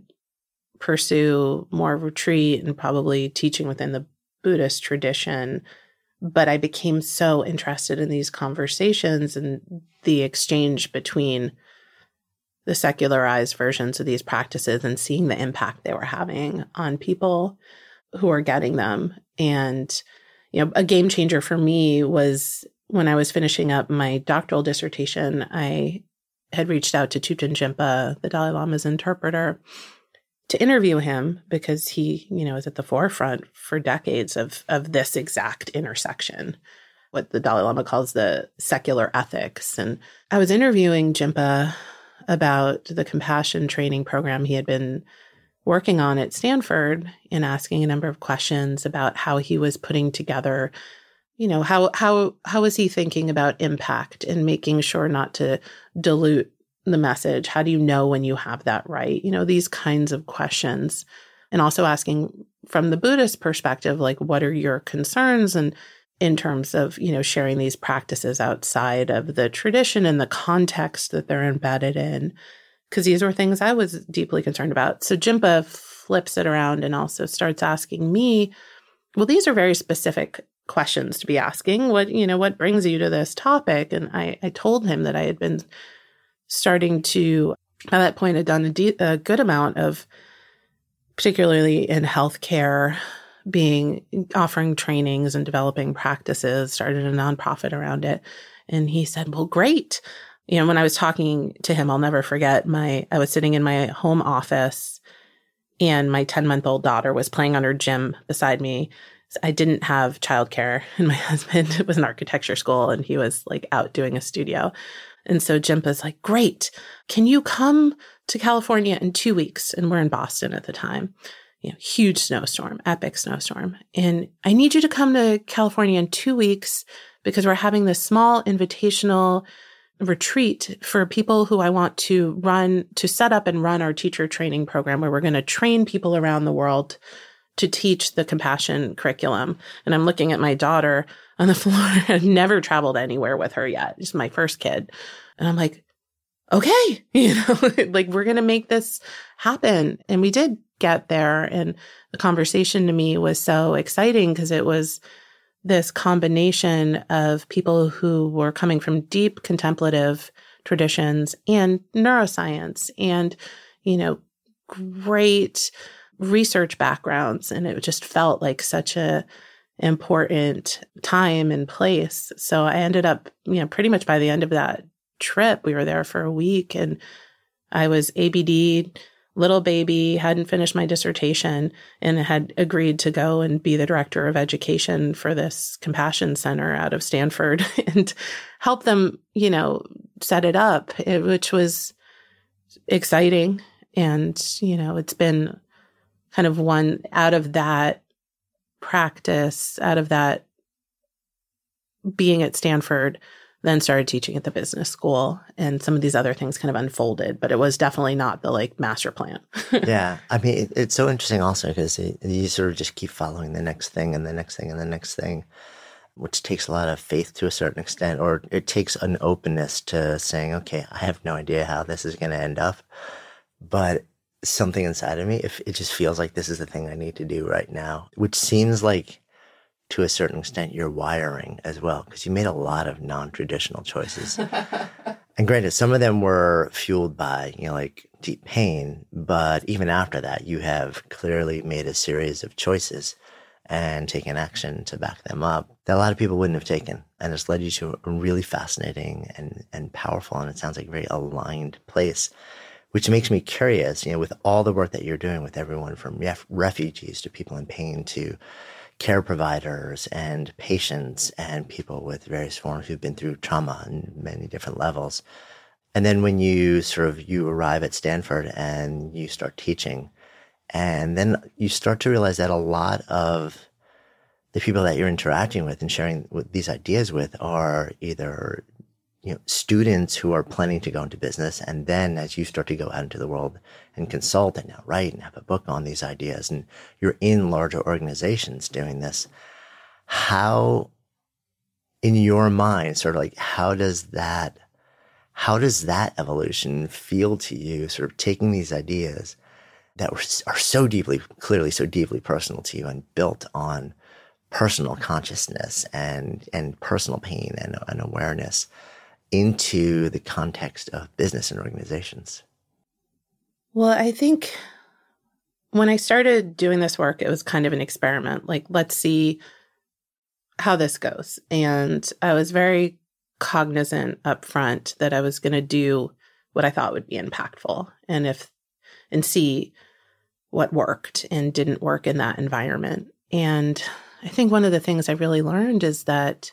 pursue more retreat and probably teaching within the Buddhist tradition. But I became so interested in these conversations and the exchange between the secularized versions of these practices and seeing the impact they were having on people who are getting them. And, you know, a game changer for me was when I was finishing up my doctoral dissertation, I had reached out to Thupten Jinpa, the Dalai Lama's interpreter, to interview him because he, you know, is at the forefront for decades of, of this exact intersection, what the Dalai Lama calls the secular ethics. And I was interviewing Jinpa about the compassion training program he had been working on at Stanford and asking a number of questions about how he was putting together, you know, how how how was he thinking about impact and making sure not to dilute the message? How do you know when you have that right? You know, these kinds of questions. And also asking from the Buddhist perspective, like, what are your concerns? And in terms of, you know, sharing these practices outside of the tradition and the context that they're embedded in, because these were things I was deeply concerned about. So Jinpa flips it around and also starts asking me, well, these are very specific questions to be asking. What, you know, what brings you to this topic? And I, I told him that I had been starting to, at that point, had done a, de- a good amount of, particularly in healthcare, being offering trainings and developing practices, started a nonprofit around it. And he said, well, great. You know, when I was talking to him, I'll never forget my, I was sitting in my home office and my ten month old daughter was playing on her gym beside me. I didn't have childcare and my husband was in architecture school and he was like out doing a studio. And so Jinpa's like, great. Can you come to California in two weeks? And we're in Boston at the time. You know, huge snowstorm, epic snowstorm. And I need you to come to California in two weeks because we're having this small invitational retreat for people who I want to run, to set up and run our teacher training program where we're going to train people around the world to teach the compassion curriculum. And I'm looking at my daughter on the floor. I've never traveled anywhere with her yet. It's my first kid. And I'm like, okay, you know, like we're going to make this happen. And we did get there. And the conversation to me was so exciting because it was this combination of people who were coming from deep contemplative traditions and neuroscience and, you know, great research backgrounds. And it just felt like such a important time and place. So I ended up, you know, pretty much by the end of that trip, we were there for a week and I was A B D'd, little baby, hadn't finished my dissertation and had agreed to go and be the director of education for this compassion center out of Stanford and help them, you know, set it up, which was exciting. And, you know, it's been kind of one out of that practice, out of that being at Stanford, then started teaching at the business school and some of these other things kind of unfolded, but it was definitely not the like master plan. Yeah. I mean, it, it's so interesting also because you sort of just keep following the next thing and the next thing and the next thing, which takes a lot of faith to a certain extent, or it takes an openness to saying, okay, I have no idea how this is going to end up, but something inside of me, if it just feels like this is the thing I need to do right now, which seems like to a certain extent your wiring as well, because you made a lot of non-traditional choices. And granted, some of them were fueled by, you know, like deep pain, but even after that, you have clearly made a series of choices and taken action to back them up that a lot of people wouldn't have taken. And it's led you to a really fascinating and, and powerful, and it sounds like a very aligned place, which makes me curious, you know, with all the work that you're doing with everyone from ref- refugees to people in pain to care providers and patients and people with various forms who've been through trauma on many different levels. And then when you sort of, you arrive at Stanford and you start teaching, and then you start to realize that a lot of the people that you're interacting with and sharing with these ideas with are either, you know, students who are planning to go into business. And then as you start to go out into the world and consult and now write and have a book on these ideas, and you're in larger organizations doing this, how, in your mind, sort of like, how does that, how does that evolution feel to you, sort of taking these ideas that were, are so deeply, clearly so deeply personal to you and built on personal consciousness and, and personal pain and, and awareness into the context of business and organizations? Well, I think when I started doing this work, it was kind of an experiment. Like, let's see how this goes. And I was very cognizant up front that I was going to do what I thought would be impactful, and if and see what worked and didn't work in that environment. And I think one of the things I really learned is that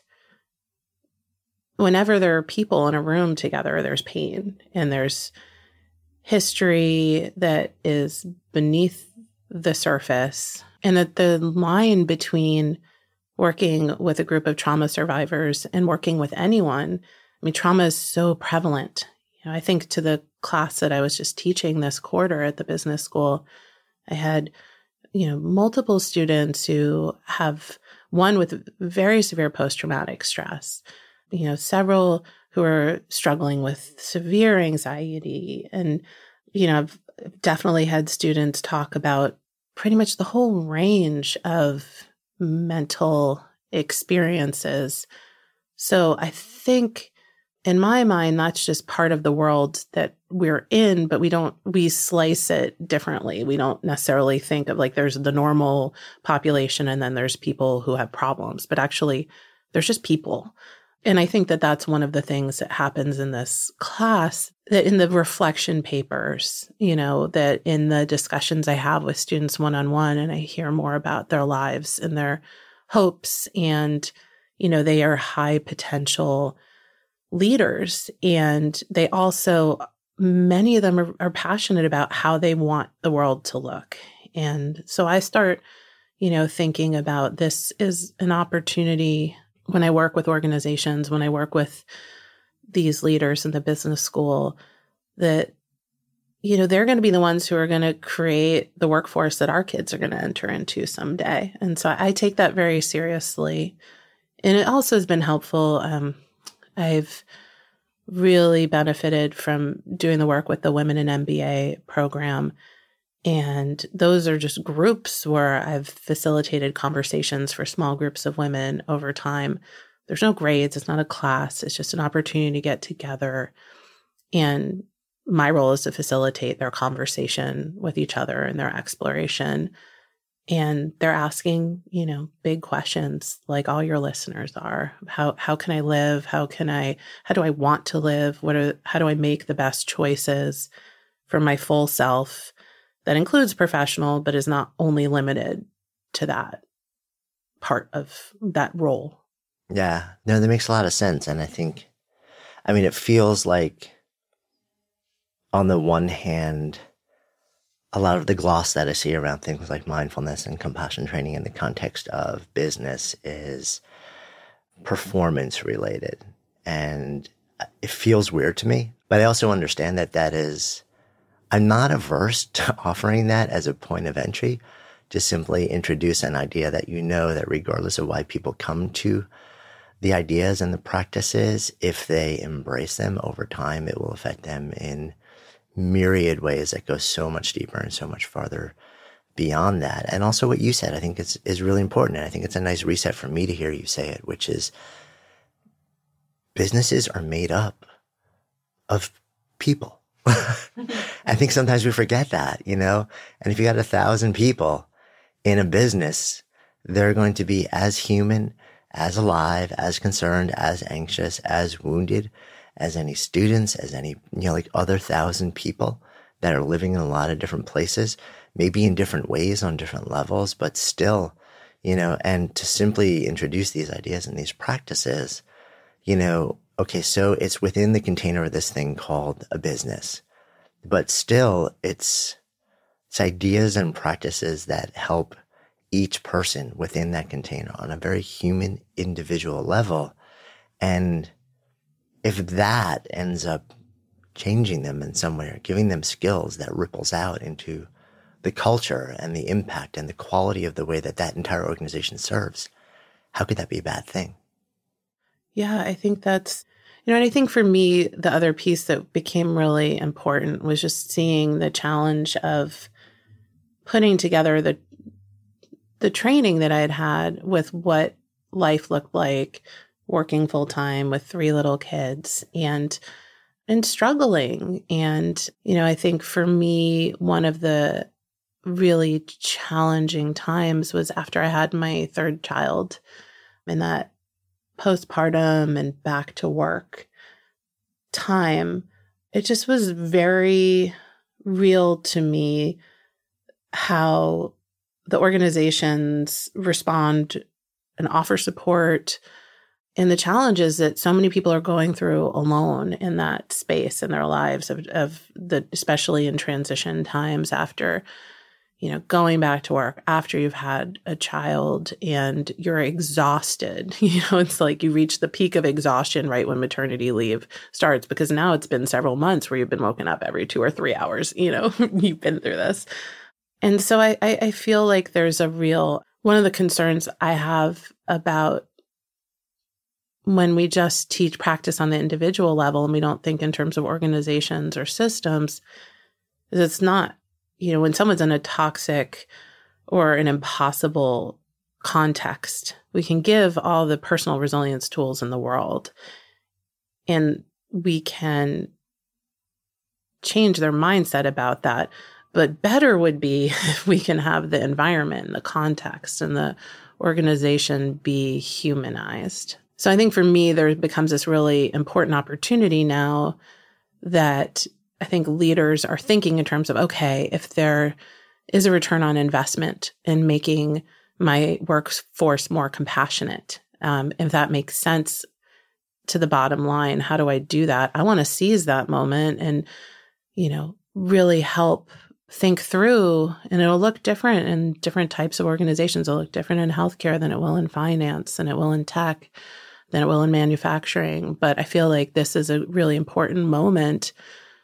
whenever there are people in a room together, there's pain and there's history that is beneath the surface, and that the line between working with a group of trauma survivors and working with anyone, I mean, trauma is so prevalent. You know, I think to the class that I was just teaching this quarter at the business school, I had, you know, multiple students who have one with very severe post-traumatic stress, you know, several who are struggling with severe anxiety. And, you know, I've definitely had students talk about pretty much the whole range of mental experiences. So I think in my mind, that's just part of the world that we're in, but we don't, we slice it differently. We don't necessarily think of like there's the normal population and then there's people who have problems, but actually there's just people. And I think that that's one of the things that happens in this class, that in the reflection papers, you know, that in the discussions I have with students one-on-one, and I hear more about their lives and their hopes, and, you know, they are high potential leaders. And they also, many of them are, are passionate about how they want the world to look. And so I start, you know, thinking about this is an opportunity when I work with organizations, when I work with these leaders in the business school, that, you know, they're going to be the ones who are going to create the workforce that our kids are going to enter into someday. And so I take that very seriously. And it also has been helpful. Um, I've really benefited from doing the work with the Women in M B A program. And those are just groups where I've facilitated conversations for small groups of women over time. There's no grades. It's not a class. It's just an opportunity to get together. And my role is to facilitate their conversation with each other and their exploration. And they're asking, you know, big questions like all your listeners are. How how can I live? How can I, how do I want to live? What are, how do I make the best choices for my full self? That includes professional, but is not only limited to that part of that role. Yeah, no, that makes a lot of sense. And I think, I mean, it feels like on the one hand, a lot of the gloss that I see around things like mindfulness and compassion training in the context of business is performance related. And it feels weird to me, but I also understand that that is, I'm not averse to offering that as a point of entry, to simply introduce an idea that you know that regardless of why people come to the ideas and the practices, if they embrace them over time, it will affect them in myriad ways that go so much deeper and so much farther beyond that. And also what you said, I think is, is really important. And I think it's a nice reset for me to hear you say it, which is businesses are made up of people. I think sometimes we forget that, you know, and if you got a thousand people in a business, they're going to be as human, as alive, as concerned, as anxious, as wounded as any students, as any, you know, like other thousand people that are living in a lot of different places, maybe in different ways on different levels, but still, you know, and to simply introduce these ideas and these practices, you know, okay, so it's within the container of this thing called a business, but still it's, it's ideas and practices that help each person within that container on a very human, individual level. And if that ends up changing them in some way or giving them skills that ripples out into the culture and the impact and the quality of the way that that entire organization serves, how could that be a bad thing? Yeah, I think that's, you know, and I think for me, the other piece that became really important was just seeing the challenge of putting together the the training that I had had with what life looked like working full time with three little kids and and struggling. And, you know, I think for me, one of the really challenging times was after I had my third child, and that postpartum and back to work time, it just was very real to me how the organizations respond and offer support and the challenges that so many people are going through alone in that space in their lives of, of the, especially in transition times after, you know, going back to work after you've had a child and you're exhausted. You know, it's like you reach the peak of exhaustion right when maternity leave starts, because now it's been several months where you've been woken up every two or three hours, you know, you've been through this. And so I, I, I feel like there's a real, one of the concerns I have about when we just teach practice on the individual level and we don't think in terms of organizations or systems, is it's not, you know, when someone's in a toxic or an impossible context, we can give all the personal resilience tools in the world and we can change their mindset about that. But better would be if we can have the environment and the context and the organization be humanized. So I think for me, there becomes this really important opportunity now that I think leaders are thinking in terms of, okay, if there is a return on investment in making my workforce more compassionate, um, if that makes sense to the bottom line, how do I do that? I want to seize that moment and, you know, really help think through, and it'll look different in different types of organizations. It'll look different in healthcare than it will in finance, than it will in tech, than it will in manufacturing. But I feel like this is a really important moment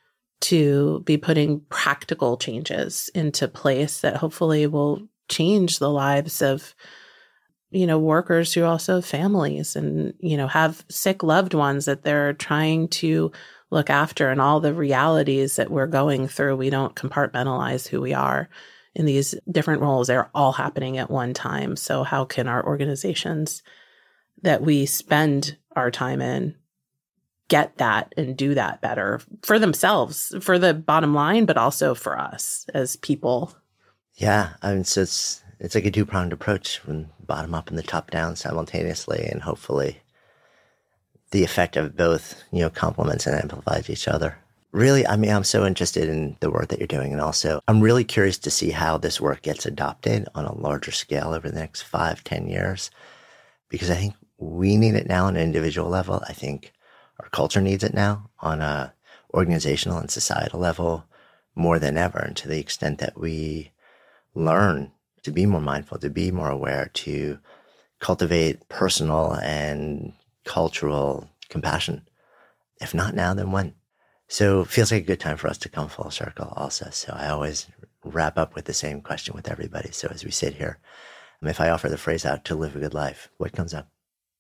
to be putting practical changes into place that hopefully will change the lives of, you know, workers who also have families and, you know, have sick loved ones that they're trying to look after, and all the realities that we're going through. We don't compartmentalize who we are in these different roles. They're all happening at one time. So how can our organizations that we spend our time in get that and do that better for themselves, for the bottom line, but also for us as people? Yeah, I mean, so it's it's like a two-pronged approach, from bottom up and the top down simultaneously, and hopefully the effect of both, you know, complements and amplifies each other. Really, I mean, I'm so interested in the work that you're doing, and also I'm really curious to see how this work gets adopted on a larger scale over the next five, ten years, because I think we need it now on an individual level. I think our culture needs it now on a organizational and societal level more than ever. And to the extent that we learn to be more mindful, to be more aware, to cultivate personal and cultural compassion. If not now, then when? So it feels like a good time for us to come full circle also. So I always wrap up with the same question with everybody. So as we sit here, if I offer the phrase out, to live a good life, what comes up?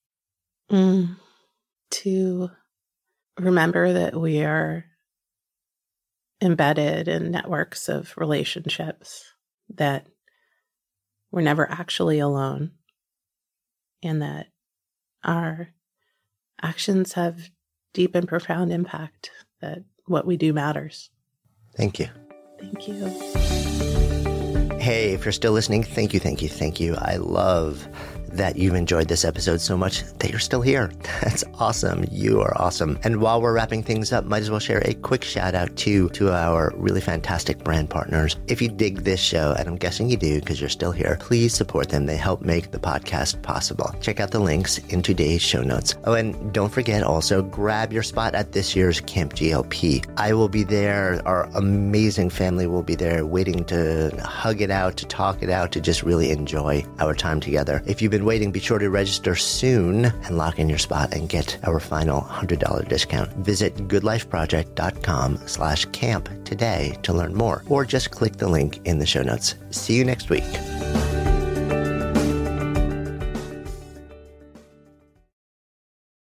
Mm, to remember that we are embedded in networks of relationships, that we're never actually alone, and that our actions have deep and profound impact, that what we do matters. Thank you. Thank you. Hey, if you're still listening, thank you, thank you, thank you. I love that you've enjoyed this episode so much that you're still here. That's awesome. You are awesome. And while we're wrapping things up, might as well share a quick shout out to, to our really fantastic brand partners. If you dig this show, and I'm guessing you do because you're still here, please support them. They help make the podcast possible. Check out the links in today's show notes. Oh, and don't forget also, grab your spot at this year's Camp G L P. I will be there. Our amazing family will be there waiting to hug it out, to talk it out, to just really enjoy our time together. If you've been waiting, be sure to register soon and lock in your spot and get our final one hundred dollars discount. Visit goodlifeproject.com slash camp today to learn more, or just click the link in the show notes. See you next week.